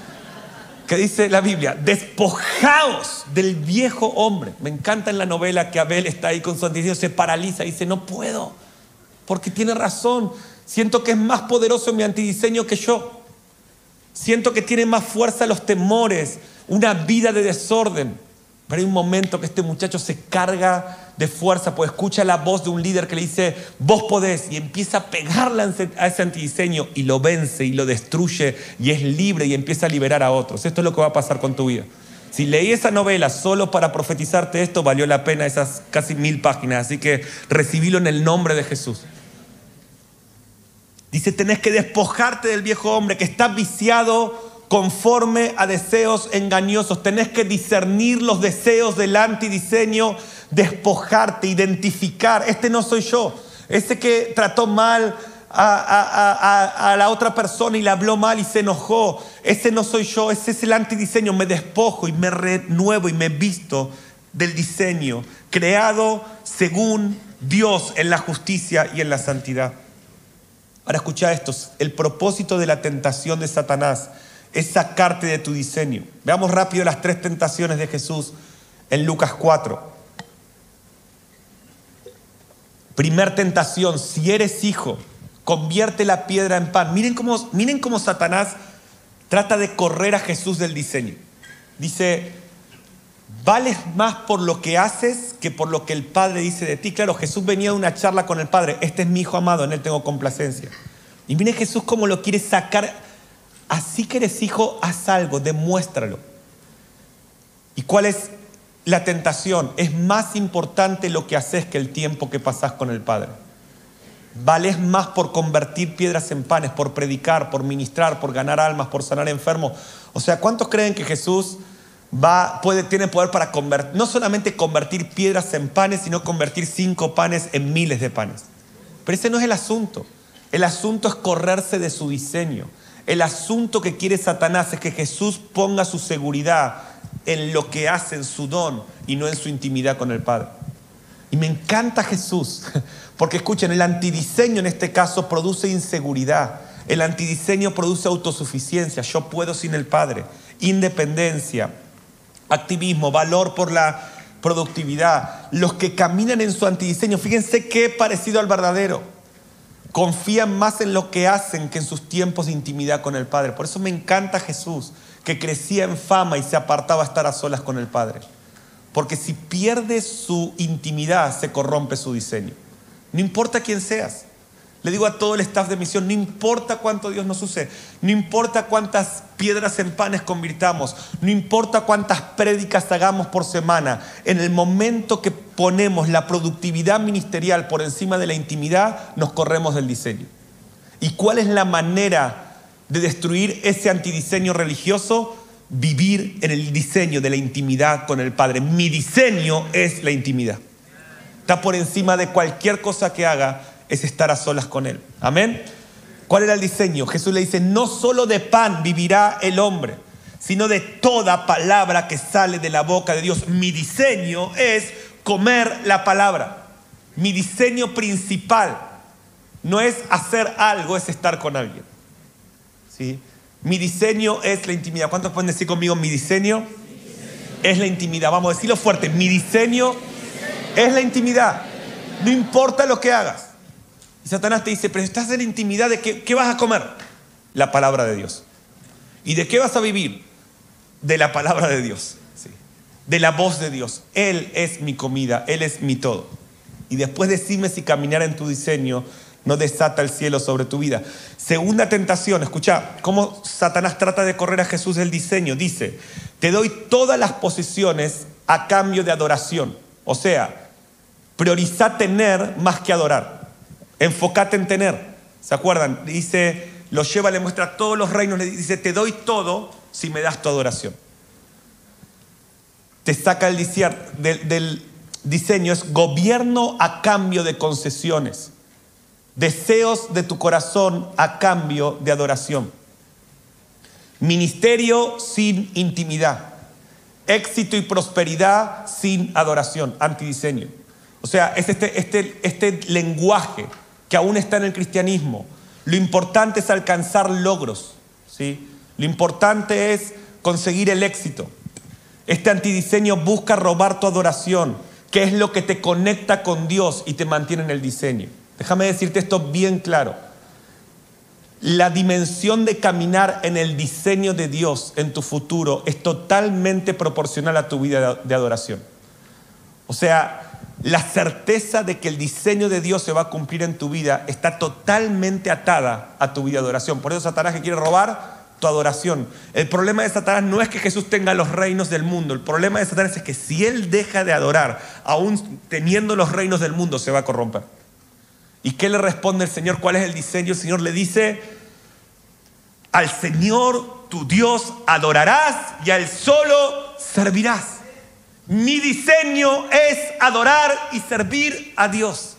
¿qué dice la Biblia? Despojaos del viejo hombre. Me encanta en la novela que Abel está ahí con su antidiseño, se paraliza y dice, no puedo, porque tiene razón. Siento que es más poderoso mi antidiseño que yo. Siento que tiene más fuerza los temores, una vida de desorden. Pero hay un momento que este muchacho se carga de fuerza, pues escucha la voz de un líder que le dice, vos podés, y empieza a pegarle a ese antidiseño y lo vence y lo destruye y es libre y empieza a liberar a otros. Esto es lo que va a pasar con tu vida. Si leí esa novela solo para profetizarte esto, valió la pena esas casi mil páginas, así que recibilo en el nombre de Jesús. Dice, tenés que despojarte del viejo hombre que está viciado conforme a deseos engañosos. Tenés que discernir los deseos del antidiseño, despojarte, identificar. Este no soy yo. Ese que trató mal a, a, a, a la otra persona y le habló mal y se enojó. Ese no soy yo. Ese es el antidiseño. Me despojo y me renuevo y me visto del diseño creado según Dios en la justicia y en la santidad. Ahora escucha esto, el propósito de la tentación de Satanás es sacarte de tu diseño. Veamos rápido las tres tentaciones de Jesús en Lucas cuatro. Primer tentación, si eres hijo, convierte la piedra en pan. Miren cómo, miren cómo Satanás trata de correr a Jesús del diseño. Dice, vales más por lo que haces que por lo que el Padre dice de ti. Claro, Jesús venía de una charla con el Padre. Este es mi Hijo amado, en Él tengo complacencia. Y miren Jesús cómo lo quiere sacar. Así que eres hijo, haz algo, demuéstralo. ¿Y cuál es la tentación? Es más importante lo que haces que el tiempo que pasás con el Padre. Valés más por convertir piedras en panes, por predicar, por ministrar, por ganar almas, por sanar enfermos. O sea, ¿cuántos creen que Jesús va, puede, tiene poder para convertir, no solamente convertir piedras en panes, sino convertir cinco panes en miles de panes? Pero ese no es el asunto. El asunto es correrse de su diseño. El asunto que quiere Satanás es que Jesús ponga su seguridad en lo que hace, en su don, y no en su intimidad con el Padre. Y me encanta Jesús, porque escuchen, el antidiseño en este caso produce inseguridad. El antidiseño produce autosuficiencia, yo puedo sin el Padre, independencia, activismo, valor por la productividad. Los que caminan en su antidiseño, fíjense qué parecido al verdadero, confían más en lo que hacen que en sus tiempos de intimidad con el Padre. Por eso me encanta Jesús, que crecía en fama y se apartaba a estar a solas con el Padre. Porque si pierde su intimidad, se corrompe su diseño. No importa quién seas. Le digo a todo el staff de misión, no importa cuánto Dios nos use, no importa cuántas piedras en panes convirtamos, no importa cuántas prédicas hagamos por semana, en el momento que ponemos la productividad ministerial por encima de la intimidad, nos corremos del diseño. ¿Y cuál es la manera de destruir ese antidiseño religioso? Vivir en el diseño de la intimidad con el Padre. Mi diseño es la intimidad. Está por encima de cualquier cosa que haga, es estar a solas con Él. Amén. ¿Cuál era el diseño? Jesús le dice, no solo de pan vivirá el hombre, sino de toda palabra que sale de la boca de Dios. Mi diseño es comer la palabra. Mi diseño principal no es hacer algo, es estar con alguien. ¿Sí? Mi diseño es la intimidad. ¿Cuántos pueden decir conmigo, mi diseño, mi diseño es la intimidad? Vamos a decirlo fuerte. Mi diseño, mi diseño es la intimidad. No importa lo que hagas. Y Satanás te dice, pero estás en intimidad, ¿de qué, qué vas a comer? La palabra de Dios. ¿Y de qué vas a vivir? De la palabra de Dios. Sí. De la voz de Dios. Él es mi comida, Él es mi todo. Y después decime si caminar en tu diseño no desata el cielo sobre tu vida. Segunda tentación, escucha cómo Satanás trata de correr a Jesús del diseño. Dice, te doy todas las posesiones a cambio de adoración. O sea, prioriza tener más que adorar. Enfócate en tener. ¿Se acuerdan? Dice, lo lleva, le muestra todos los reinos, le dice, te doy todo si me das tu adoración. Te saca el del, del diseño, es gobierno a cambio de concesiones. Deseos de tu corazón a cambio de adoración. Ministerio sin intimidad. Éxito y prosperidad sin adoración. Antidiseño. O sea, es este, este, este lenguaje que aún está en el cristianismo. Lo importante es alcanzar logros, ¿sí? Lo importante es conseguir el éxito. Este antidiseño busca robar tu adoración, que es lo que te conecta con Dios y te mantiene en el diseño. Déjame decirte esto bien claro. La dimensión de caminar en el diseño de Dios en tu futuro es totalmente proporcional a tu vida de adoración. O sea, la certeza de que el diseño de Dios se va a cumplir en tu vida está totalmente atada a tu vida de adoración. Por eso Satanás que quiere robar tu adoración. El problema de Satanás no es que Jesús tenga los reinos del mundo. El problema de Satanás es que si él deja de adorar, aún teniendo los reinos del mundo, se va a corromper. ¿Y qué le responde el Señor? ¿Cuál es el diseño? El Señor le dice, al Señor tu Dios adorarás y a Él solo servirás. Mi diseño es adorar y servir a Dios.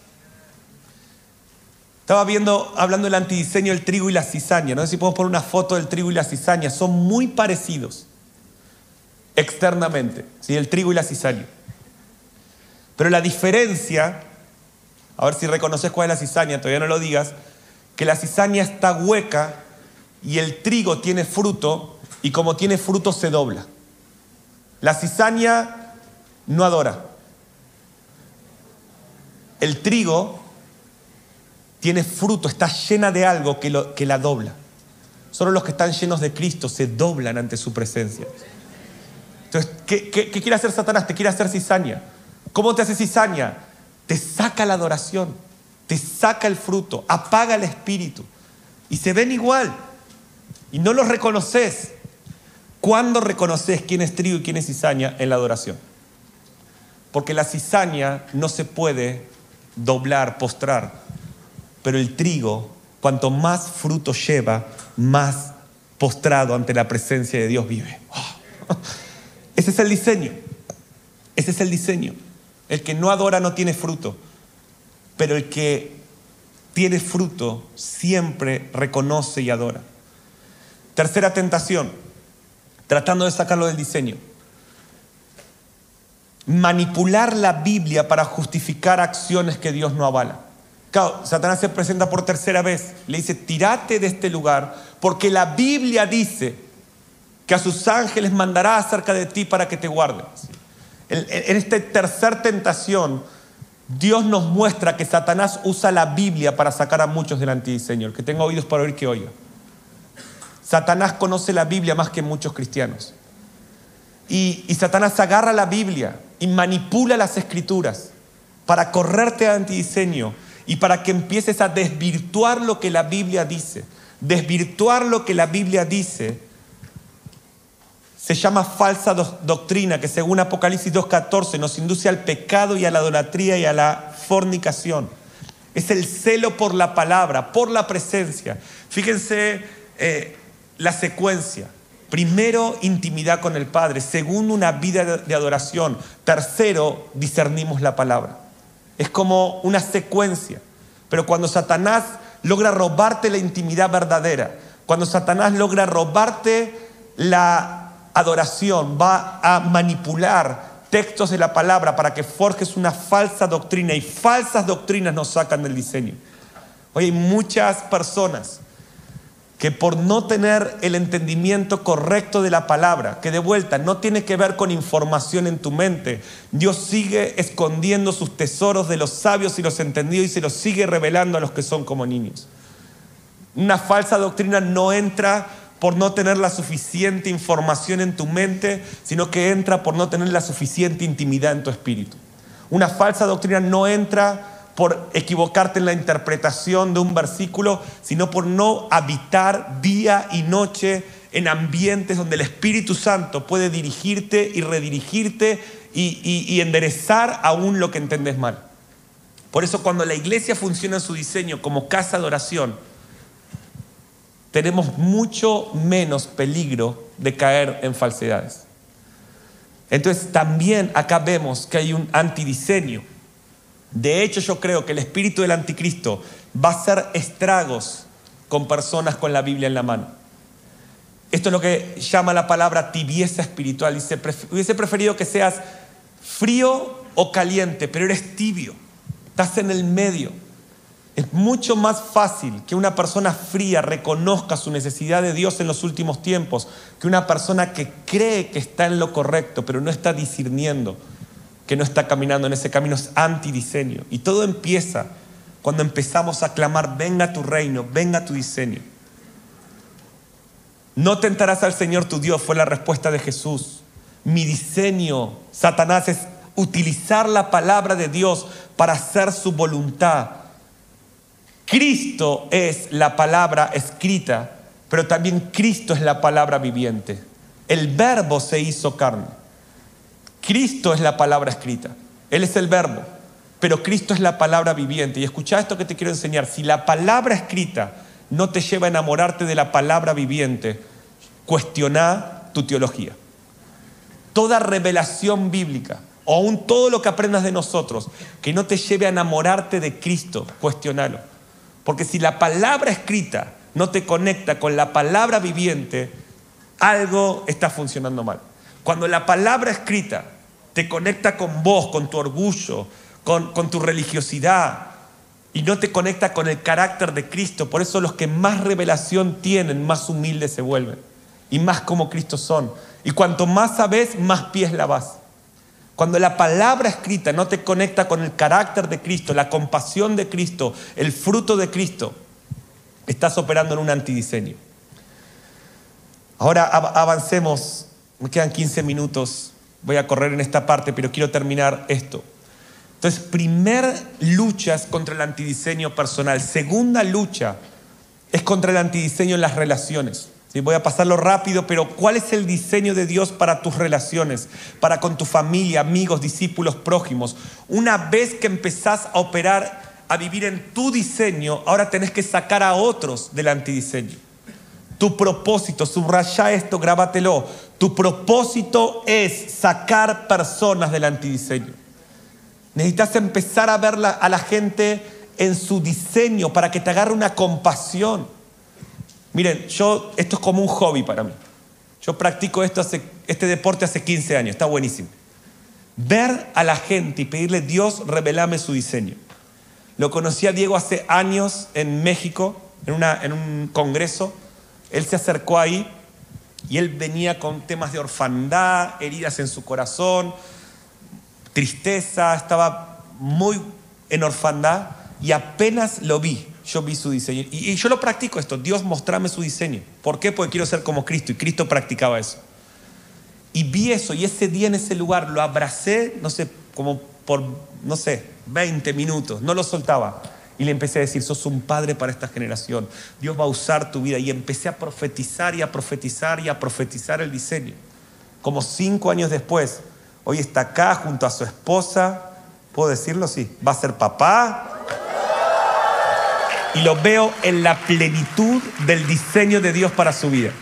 Estaba viendo, hablando del antidiseño, el trigo y la cizaña. No sé si podemos poner una foto del trigo y la cizaña. Son muy parecidos externamente, ¿sí? El trigo y la cizaña. Pero la diferencia, a ver si reconoces cuál es la cizaña, todavía no lo digas, que la cizaña está hueca y el trigo tiene fruto y como tiene fruto se dobla. La cizaña no adora. El trigo tiene fruto, está llena de algo que, lo, que la dobla. Solo los que están llenos de Cristo se doblan ante su presencia. Entonces, ¿qué, qué, qué quiere hacer Satanás? Te quiere hacer cizaña. ¿Cómo te hace cizaña? Te saca la adoración, te saca el fruto, apaga el espíritu. Y se ven igual. Y no los reconoces. ¿Cuándo reconoces quién es trigo y quién es cizaña? En la adoración. Porque la cizaña no se puede doblar, postrar. pero el trigo, cuanto más fruto lleva, más postrado ante la presencia de Dios vive. Oh. Ese es el diseño. Ese es el diseño. El que no adora no tiene fruto, pero el que tiene fruto siempre reconoce y adora. Tercera tentación, tratando de sacarlo del diseño. Manipular la Biblia para justificar acciones que Dios no avala. Claro, Satanás se presenta por tercera vez. Le dice, tírate de este lugar porque la Biblia dice que a sus ángeles mandará acerca de ti para que te guarden. En, en esta tercera tentación, Dios nos muestra que Satanás usa la Biblia para sacar a muchos del antidiseño. El que tenga oídos para oír, que oiga. Satanás conoce la Biblia más que muchos cristianos. Y, y Satanás agarra la Biblia y manipula las escrituras para correrte al antidiseño y para que empieces a desvirtuar lo que la Biblia dice. Desvirtuar lo que la Biblia dice se llama falsa do- doctrina, que según Apocalipsis dos catorce nos induce al pecado y a la idolatría y a la fornicación. Es el celo por la palabra, por la presencia. Fíjense eh, la secuencia. Primero, intimidad con el Padre. Segundo, una vida de adoración. Tercero, discernimos la palabra. Es como una secuencia. Pero cuando Satanás logra robarte la intimidad verdadera, cuando Satanás logra robarte la adoración, va a manipular textos de la palabra para que forjes una falsa doctrina, y falsas doctrinas nos sacan del diseño. Hoy hay muchas personas que por no tener el entendimiento correcto de la palabra, que de vuelta no tiene que ver con información en tu mente, Dios sigue escondiendo sus tesoros de los sabios y los entendidos y se los sigue revelando a los que son como niños. Una falsa doctrina no entra por no tener la suficiente información en tu mente, sino que entra por no tener la suficiente intimidad en tu espíritu. Una falsa doctrina no entra por equivocarte en la interpretación de un versículo, sino por no habitar día y noche en ambientes donde el Espíritu Santo puede dirigirte y redirigirte y, y, y enderezar aún lo que entendés mal. Por eso cuando la iglesia funciona en su diseño como casa de oración, tenemos mucho menos peligro de caer en falsedades. Entonces también acá vemos que hay un antidiseño. De hecho, yo creo que el espíritu del anticristo va a hacer estragos con personas con la Biblia en la mano. Esto es lo que llama la palabra tibieza espiritual. Dice, hubiese preferido que seas frío o caliente, pero eres tibio. Estás en el medio. Es mucho más fácil que una persona fría reconozca su necesidad de Dios en los últimos tiempos que una persona que cree que está en lo correcto, pero no está discerniendo, que no está caminando en ese camino. Es antidiseño. Y todo empieza cuando empezamos a clamar, venga tu reino, venga tu diseño. No tentarás al Señor tu Dios, fue la respuesta de Jesús. Mi diseño, Satanás, es utilizar la palabra de Dios para hacer su voluntad. Cristo es la palabra escrita, pero también Cristo es la palabra viviente. El verbo se hizo carne. Cristo es la palabra escrita. Él es el verbo, pero Cristo es la palabra viviente. Y escucha esto que te quiero enseñar. Si la palabra escrita no te lleva a enamorarte de la palabra viviente, cuestiona tu teología. Toda revelación bíblica, o aún todo lo que aprendas de nosotros, que no te lleve a enamorarte de Cristo, cuestionalo. Porque si la palabra escrita no te conecta con la palabra viviente, algo está funcionando mal. Cuando la palabra escrita te conecta con vos, con tu orgullo, con, con tu religiosidad, y no te conecta con el carácter de Cristo, por eso los que más revelación tienen, más humildes se vuelven y más como Cristo son. Y cuanto más sabes, más pies lavas. Cuando la palabra escrita no te conecta con el carácter de Cristo, la compasión de Cristo, el fruto de Cristo, estás operando en un antidiseño. Ahora avancemos, me quedan quince minutos, voy a correr en esta parte, pero quiero terminar esto. Entonces, primer lucha es contra el antidiseño personal. Segunda lucha es contra el antidiseño en las relaciones. ¿Sí? Voy a pasarlo rápido, pero ¿cuál es el diseño de Dios para tus relaciones? Para con tu familia, amigos, discípulos, prójimos. Una vez que empezás a operar a vivir en tu diseño, ahora tenés que sacar a otros del antidiseño. Tu propósito, subraya esto, grábatelo. Tu propósito es sacar personas del antidiseño. Necesitas empezar a ver la, a la gente en su diseño para que te agarre una compasión. Miren, yo, esto es como un hobby para mí. Yo practico esto hace, este deporte hace quince años, está buenísimo. Ver a la gente y pedirle, Dios, revelame su diseño. Lo conocí a Diego hace años en México, en, una, en un congreso. Él se acercó ahí y él venía con temas de orfandad, heridas en su corazón, tristeza, estaba muy en orfandad y apenas lo vi, yo vi su diseño. Y, y yo lo practico esto, Dios, mostrame su diseño. ¿Por qué? Porque quiero ser como Cristo y Cristo practicaba eso. Y vi eso y ese día en ese lugar lo abracé, no sé, como por, no sé, veinte minutos, no lo soltaba. Y le empecé a decir, sos un padre para esta generación. Dios va a usar tu vida. Y empecé a profetizar y a profetizar y a profetizar el diseño. Como cinco años después, hoy está acá junto a su esposa. ¿Puedo decirlo? Sí. Va a ser papá. Y lo veo en la plenitud del diseño de Dios para su vida.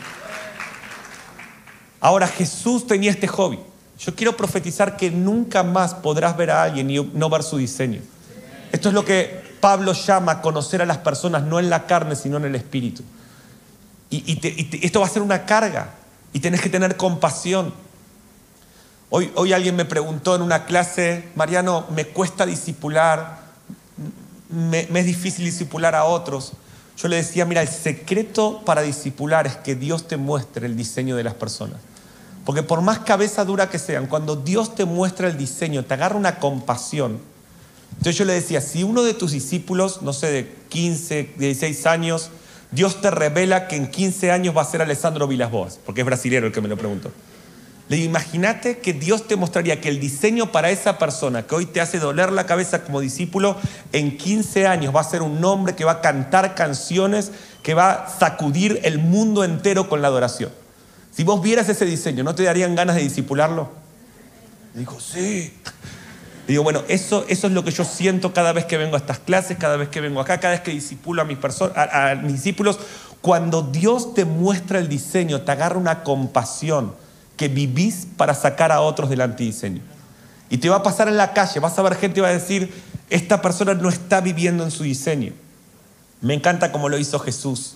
Ahora, Jesús tenía este hobby. Yo quiero profetizar que nunca más podrás ver a alguien y no ver su diseño. Esto es lo que Pablo llama conocer a las personas, no en la carne, sino en el espíritu. Y, y, te, y te, esto va a ser una carga y tenés que tener compasión. Hoy, hoy alguien me preguntó en una clase, Mariano, me cuesta discipular, me, me es difícil discipular a otros. Yo le decía, mira, el secreto para discipular es que Dios te muestre el diseño de las personas. Porque por más cabeza dura que sean, cuando Dios te muestra el diseño, te agarra una compasión. Entonces yo le decía, si uno de tus discípulos, no sé, de quince, dieciséis años, Dios te revela que en quince años va a ser Alessandro Vilas-Boas, porque es brasilero el que me lo preguntó. Le digo, imagínate que Dios te mostraría que el diseño para esa persona que hoy te hace doler la cabeza como discípulo, en quince años va a ser un hombre que va a cantar canciones, que va a sacudir el mundo entero con la adoración. Si vos vieras ese diseño, ¿no te darían ganas de discipularlo? Le digo, sí. Digo, bueno, eso, eso es lo que yo siento cada vez que vengo a estas clases, cada vez que vengo acá, cada vez que discipulo a mis, personas, a, a mis discípulos. Cuando Dios te muestra el diseño, te agarra una compasión que vivís para sacar a otros del antidiseño. Y te va a pasar en la calle, vas a ver gente que va a decir, esta persona no está viviendo en su diseño. Me encanta cómo lo hizo Jesús.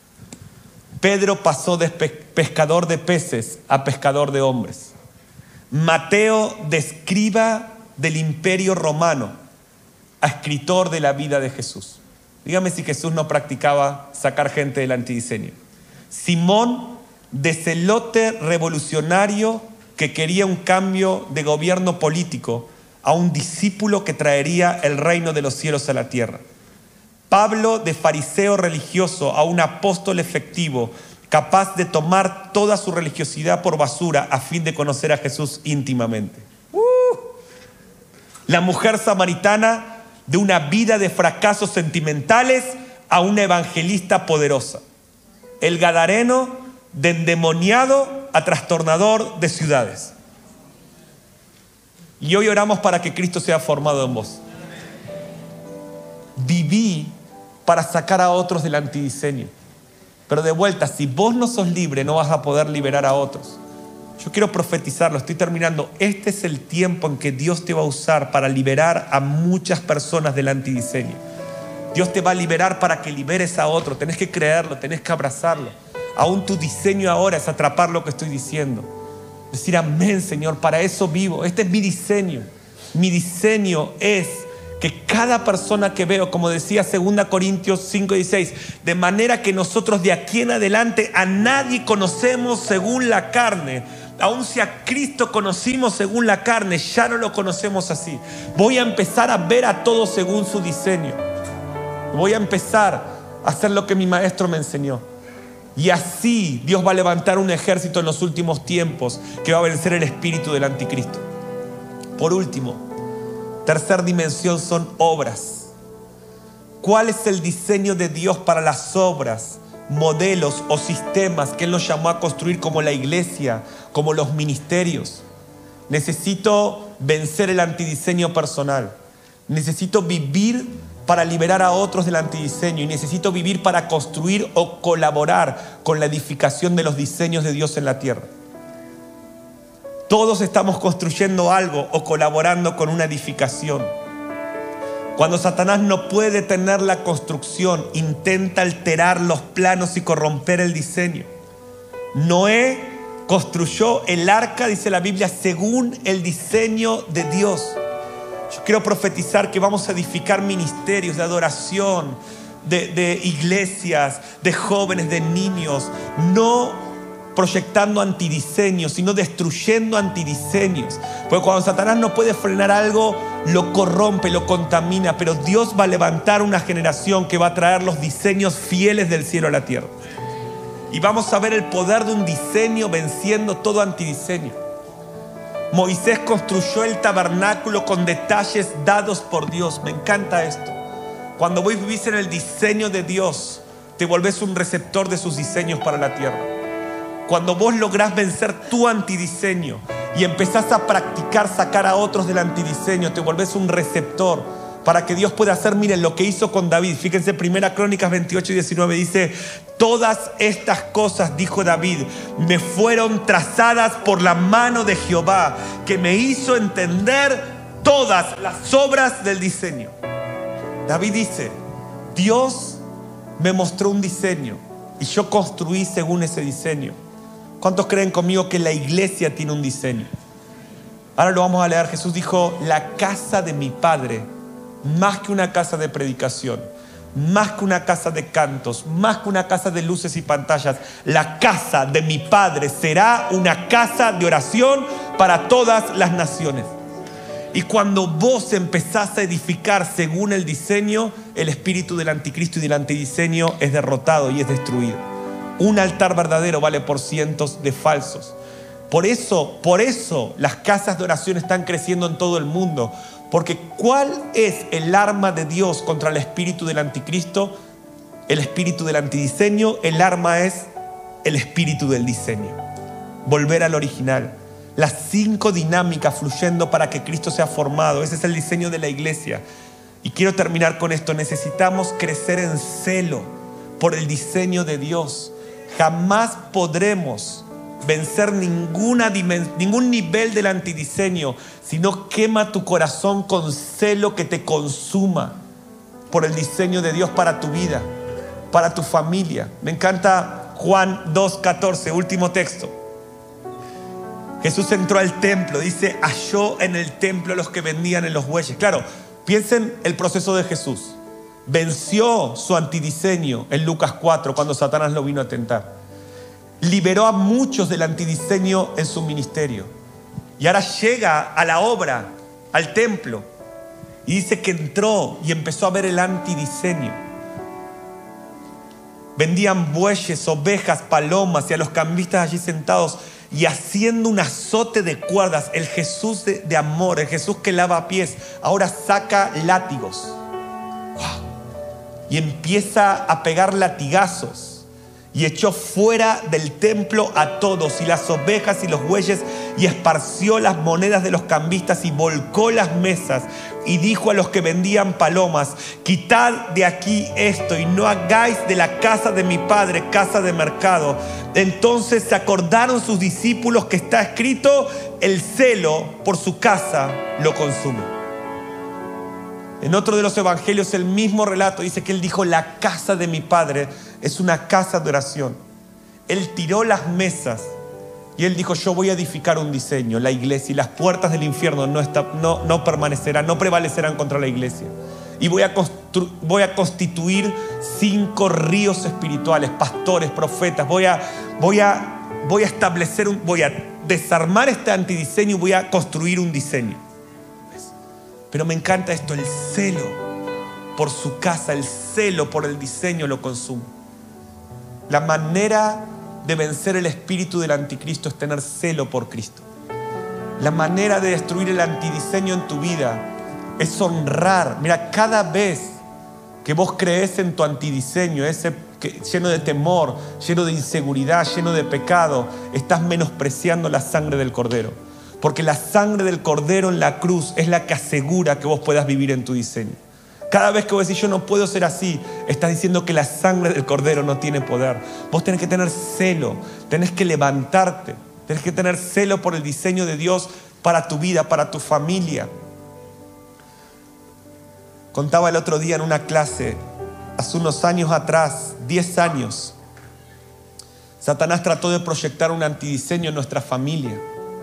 Pedro pasó de pescador de peces a pescador de hombres. Mateo de escriba del imperio romano a escritor de la vida de Jesús. Dígame si Jesús no practicaba sacar gente del antidiseño. Simón de celote revolucionario que quería un cambio de gobierno político a un discípulo que traería el reino de los cielos a la tierra. Pablo de fariseo religioso a un apóstol efectivo capaz de tomar toda su religiosidad por basura a fin de conocer a Jesús íntimamente. Uh. La mujer samaritana de una vida de fracasos sentimentales a una evangelista poderosa. El gadareno de endemoniado a trastornador de ciudades. Y hoy oramos para que Cristo sea formado en vos. Viví para sacar a otros del antidiseño. Pero de vuelta, si vos no sos libre, no vas a poder liberar a otros. Yo quiero profetizarlo, estoy terminando. Este es el tiempo en que Dios te va a usar para liberar a muchas personas del antidiseño. Dios te va a liberar para que liberes a otro. Tenés que creerlo, tenés que abrazarlo. Aún tu diseño ahora es atrapar lo que estoy diciendo. Decir amén, Señor, para eso vivo. Este es mi diseño. Mi diseño es que cada persona que veo, como decía segunda Corintios cinco dieciséis, de manera que nosotros de aquí en adelante a nadie conocemos según la carne. Aun si a Cristo conocimos según la carne, ya no lo conocemos así. Voy a empezar a ver a todos según su diseño. Voy a empezar a hacer lo que mi maestro me enseñó. Y así Dios va a levantar un ejército en los últimos tiempos que va a vencer el espíritu del anticristo. Por último, tercer dimensión son obras. ¿Cuál es el diseño de Dios para las obras, modelos o sistemas que Él nos llamó a construir, como la iglesia, como los ministerios? Necesito vencer el antidiseño personal. Necesito vivir para liberar a otros del antidiseño y necesito vivir para construir o colaborar con la edificación de los diseños de Dios en la tierra. Todos estamos construyendo algo o colaborando con una edificación. Cuando Satanás no puede detener la construcción, intenta alterar los planos y corromper el diseño. Noé construyó el arca, dice la Biblia, según el diseño de Dios. Yo quiero profetizar que vamos a edificar ministerios de adoración, de, de iglesias, de jóvenes, de niños, no proyectando antidiseños, sino destruyendo antidiseños. Porque cuando Satanás no puede frenar algo, lo corrompe, lo contamina, pero Dios va a levantar una generación que va a traer los diseños fieles del cielo a la tierra. Y vamos a ver el poder de un diseño venciendo todo antidiseño. Moisés construyó el tabernáculo con detalles dados por Dios. Me encanta esto. Cuando vos vivís en el diseño de Dios, te volvés un receptor de sus diseños para la tierra. Cuando vos lográs vencer tu antidiseño y empezás a practicar sacar a otros del antidiseño, te volvés un receptor para que Dios pueda hacer, miren lo que hizo con David. Fíjense, Primera Crónicas veintiocho y diecinueve dice: todas estas cosas, dijo David, me fueron trazadas por la mano de Jehová, que me hizo entender todas las obras del diseño. David dice: Dios me mostró un diseño y yo construí según ese diseño. ¿Cuántos creen conmigo que la iglesia tiene un diseño? Ahora lo vamos a leer. Jesús dijo: la casa de mi Padre, más que una casa de predicación, más que una casa de cantos, más que una casa de luces y pantallas, la casa de mi Padre será una casa de oración para todas las naciones. Y cuando vos empezás a edificar según el diseño, el espíritu del anticristo y del antidiseño es derrotado y es destruido. Un altar verdadero vale por cientos de falsos. Por eso, por eso las casas de oración están creciendo en todo el mundo. Porque ¿cuál es el arma de Dios contra el espíritu del anticristo? El espíritu del antidiseño. El arma es el espíritu del diseño. Volver al original. Las cinco dinámicas fluyendo para que Cristo sea formado. Ese es el diseño de la iglesia. Y quiero terminar con esto. Necesitamos crecer en celo por el diseño de Dios. Jamás podremos vencer ninguna dimensión, ningún nivel del antidiseño, sino quema tu corazón con celo que te consuma por el diseño de Dios para tu vida, para tu familia. Me encanta Juan dos catorce, último texto. Jesús entró al templo, dice, halló en el templo a los que vendían en los bueyes. Claro, piensen el proceso de Jesús. Venció su antidiseño en Lucas cuatro cuando Satanás lo vino a tentar. Liberó a muchos del antidiseño en su ministerio. Y ahora llega a la obra, al templo. Y dice que entró y empezó a ver el antidiseño. Vendían bueyes, ovejas, palomas y a los cambistas allí sentados y haciendo un azote de cuerdas. El Jesús de, de amor, el Jesús que lava pies, ahora saca látigos. ¡Wow! Y empieza a pegar latigazos. Y echó fuera del templo a todos, y las ovejas y los bueyes, y esparció las monedas de los cambistas, y volcó las mesas, y dijo a los que vendían palomas: quitad de aquí esto, y no hagáis de la casa de mi Padre casa de mercado. Entonces se acordaron sus discípulos que está escrito: el celo por su casa lo consume. En otro de los evangelios el mismo relato dice que él dijo: la casa de mi Padre es una casa de oración. Él tiró las mesas y él dijo: yo voy a edificar un diseño, la iglesia, y las puertas del infierno no, está, no, no permanecerán, no prevalecerán contra la iglesia. Y voy a, constru, voy a constituir cinco ríos espirituales, pastores, profetas. Voy a, voy a, voy a establecer, un, voy a desarmar este antidiseño y voy a construir un diseño. Pero me encanta esto, el celo por su casa, el celo por el diseño lo consume. La manera de vencer el espíritu del anticristo es tener celo por Cristo. La manera de destruir el antidiseño en tu vida es honrar. Mira, cada vez que vos crees en tu antidiseño, ese que, lleno de temor, lleno de inseguridad, lleno de pecado, estás menospreciando la sangre del Cordero. Porque la sangre del Cordero en la cruz es la que asegura que vos puedas vivir en tu diseño. Cada vez que vos decís, yo no puedo ser así, estás diciendo que la sangre del Cordero no tiene poder. Vos tenés que tener celo, tenés que levantarte, tenés que tener celo por el diseño de Dios para tu vida, para tu familia. Contaba el otro día en una clase, hace unos años atrás, diez años, Satanás trató de proyectar un antidiseño en nuestra familia.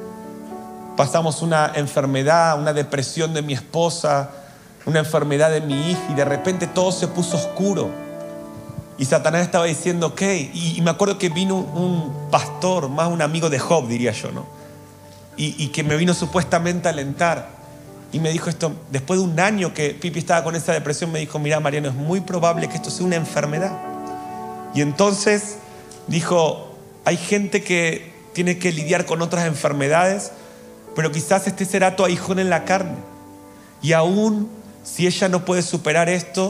Pasamos una enfermedad, una depresión de mi esposa, una enfermedad de mi hija, y de repente todo se puso oscuro. Y Satanás estaba diciendo, ok, y, y me acuerdo que vino un, un pastor, más un amigo de Job, diría yo, ¿no? Y, y que me vino supuestamente a alentar. Y me dijo esto, después de un año que Pipi estaba con esa depresión, me dijo, mira Mariano, es muy probable que esto sea una enfermedad. Y entonces dijo, hay gente que tiene que lidiar con otras enfermedades, pero quizás este será tu aguijón en la carne. Y aún si ella no puede superar esto,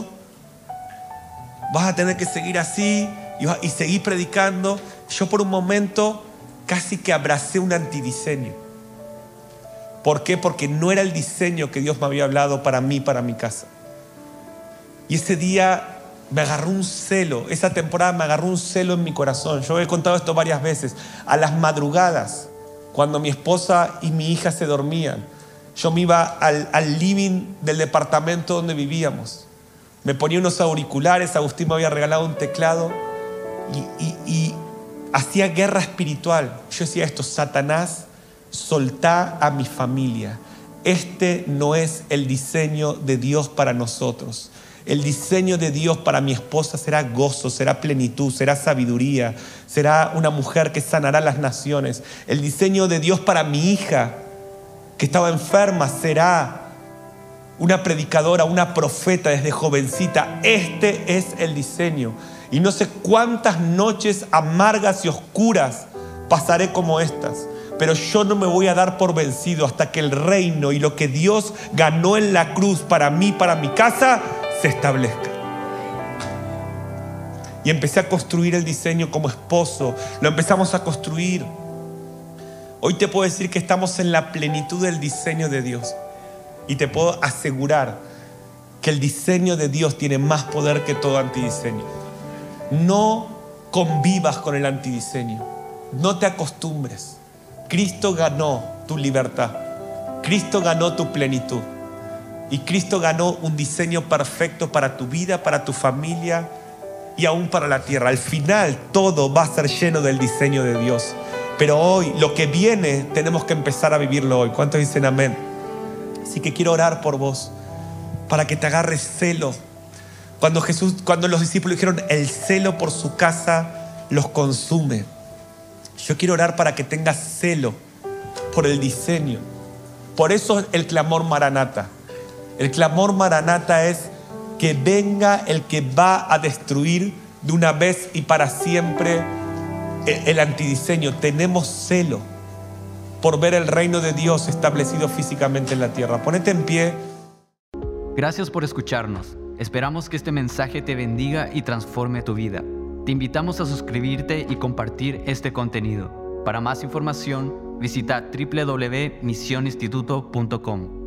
vas a tener que seguir así y, vas, y seguir predicando. Yo por un momento casi que abracé un antidiseño. ¿Por qué? Porque no era el diseño que Dios me había hablado para mí, para mi casa. Y ese día me agarró un celo, esa temporada me agarró un celo en mi corazón. Yo he contado esto varias veces. A las madrugadas, cuando mi esposa y mi hija se dormían, yo me iba al, al living del departamento donde vivíamos. Me ponía unos auriculares, Agustín me había regalado un teclado y, y, y hacía guerra espiritual. Yo decía esto, Satanás, soltá a mi familia. Este no es el diseño de Dios para nosotros. El diseño de Dios para mi esposa será gozo, será plenitud, será sabiduría, será una mujer que sanará las naciones. El diseño de Dios para mi hija, que estaba enferma, será una predicadora, una profeta desde jovencita. Este es el diseño. Y no sé cuántas noches amargas y oscuras pasaré como estas, pero yo no me voy a dar por vencido hasta que el reino y lo que Dios ganó en la cruz para mí, para mi casa, se establezca. Y empecé a construir el diseño como esposo. Lo empezamos a construir. Hoy te puedo decir que estamos en la plenitud del diseño de Dios. Y te puedo asegurar que el diseño de Dios tiene más poder que todo antidiseño. No convivas con el antidiseño. No te acostumbres. Cristo ganó tu libertad. Cristo ganó tu plenitud. Y Cristo ganó un diseño perfecto para tu vida, para tu familia y aún para la tierra. Al final todo va a ser lleno del diseño de Dios. Pero hoy, lo que viene, tenemos que empezar a vivirlo hoy. ¿Cuántos dicen amén? Así que quiero orar por vos, para que te agarres celo. Cuando Jesús, cuando los discípulos dijeron, el celo por su casa los consume. Yo quiero orar para que tengas celo por el diseño. Por eso el clamor Maranata. El clamor Maranata es que venga el que va a destruir de una vez y para siempre el, el antidiseño. Tenemos celo por ver el reino de Dios establecido físicamente en la tierra. Ponete en pie. Gracias por escucharnos. Esperamos que este mensaje te bendiga y transforme tu vida. Te invitamos a suscribirte y compartir este contenido. Para más información, visita doble u doble u doble u punto misión instituto punto com.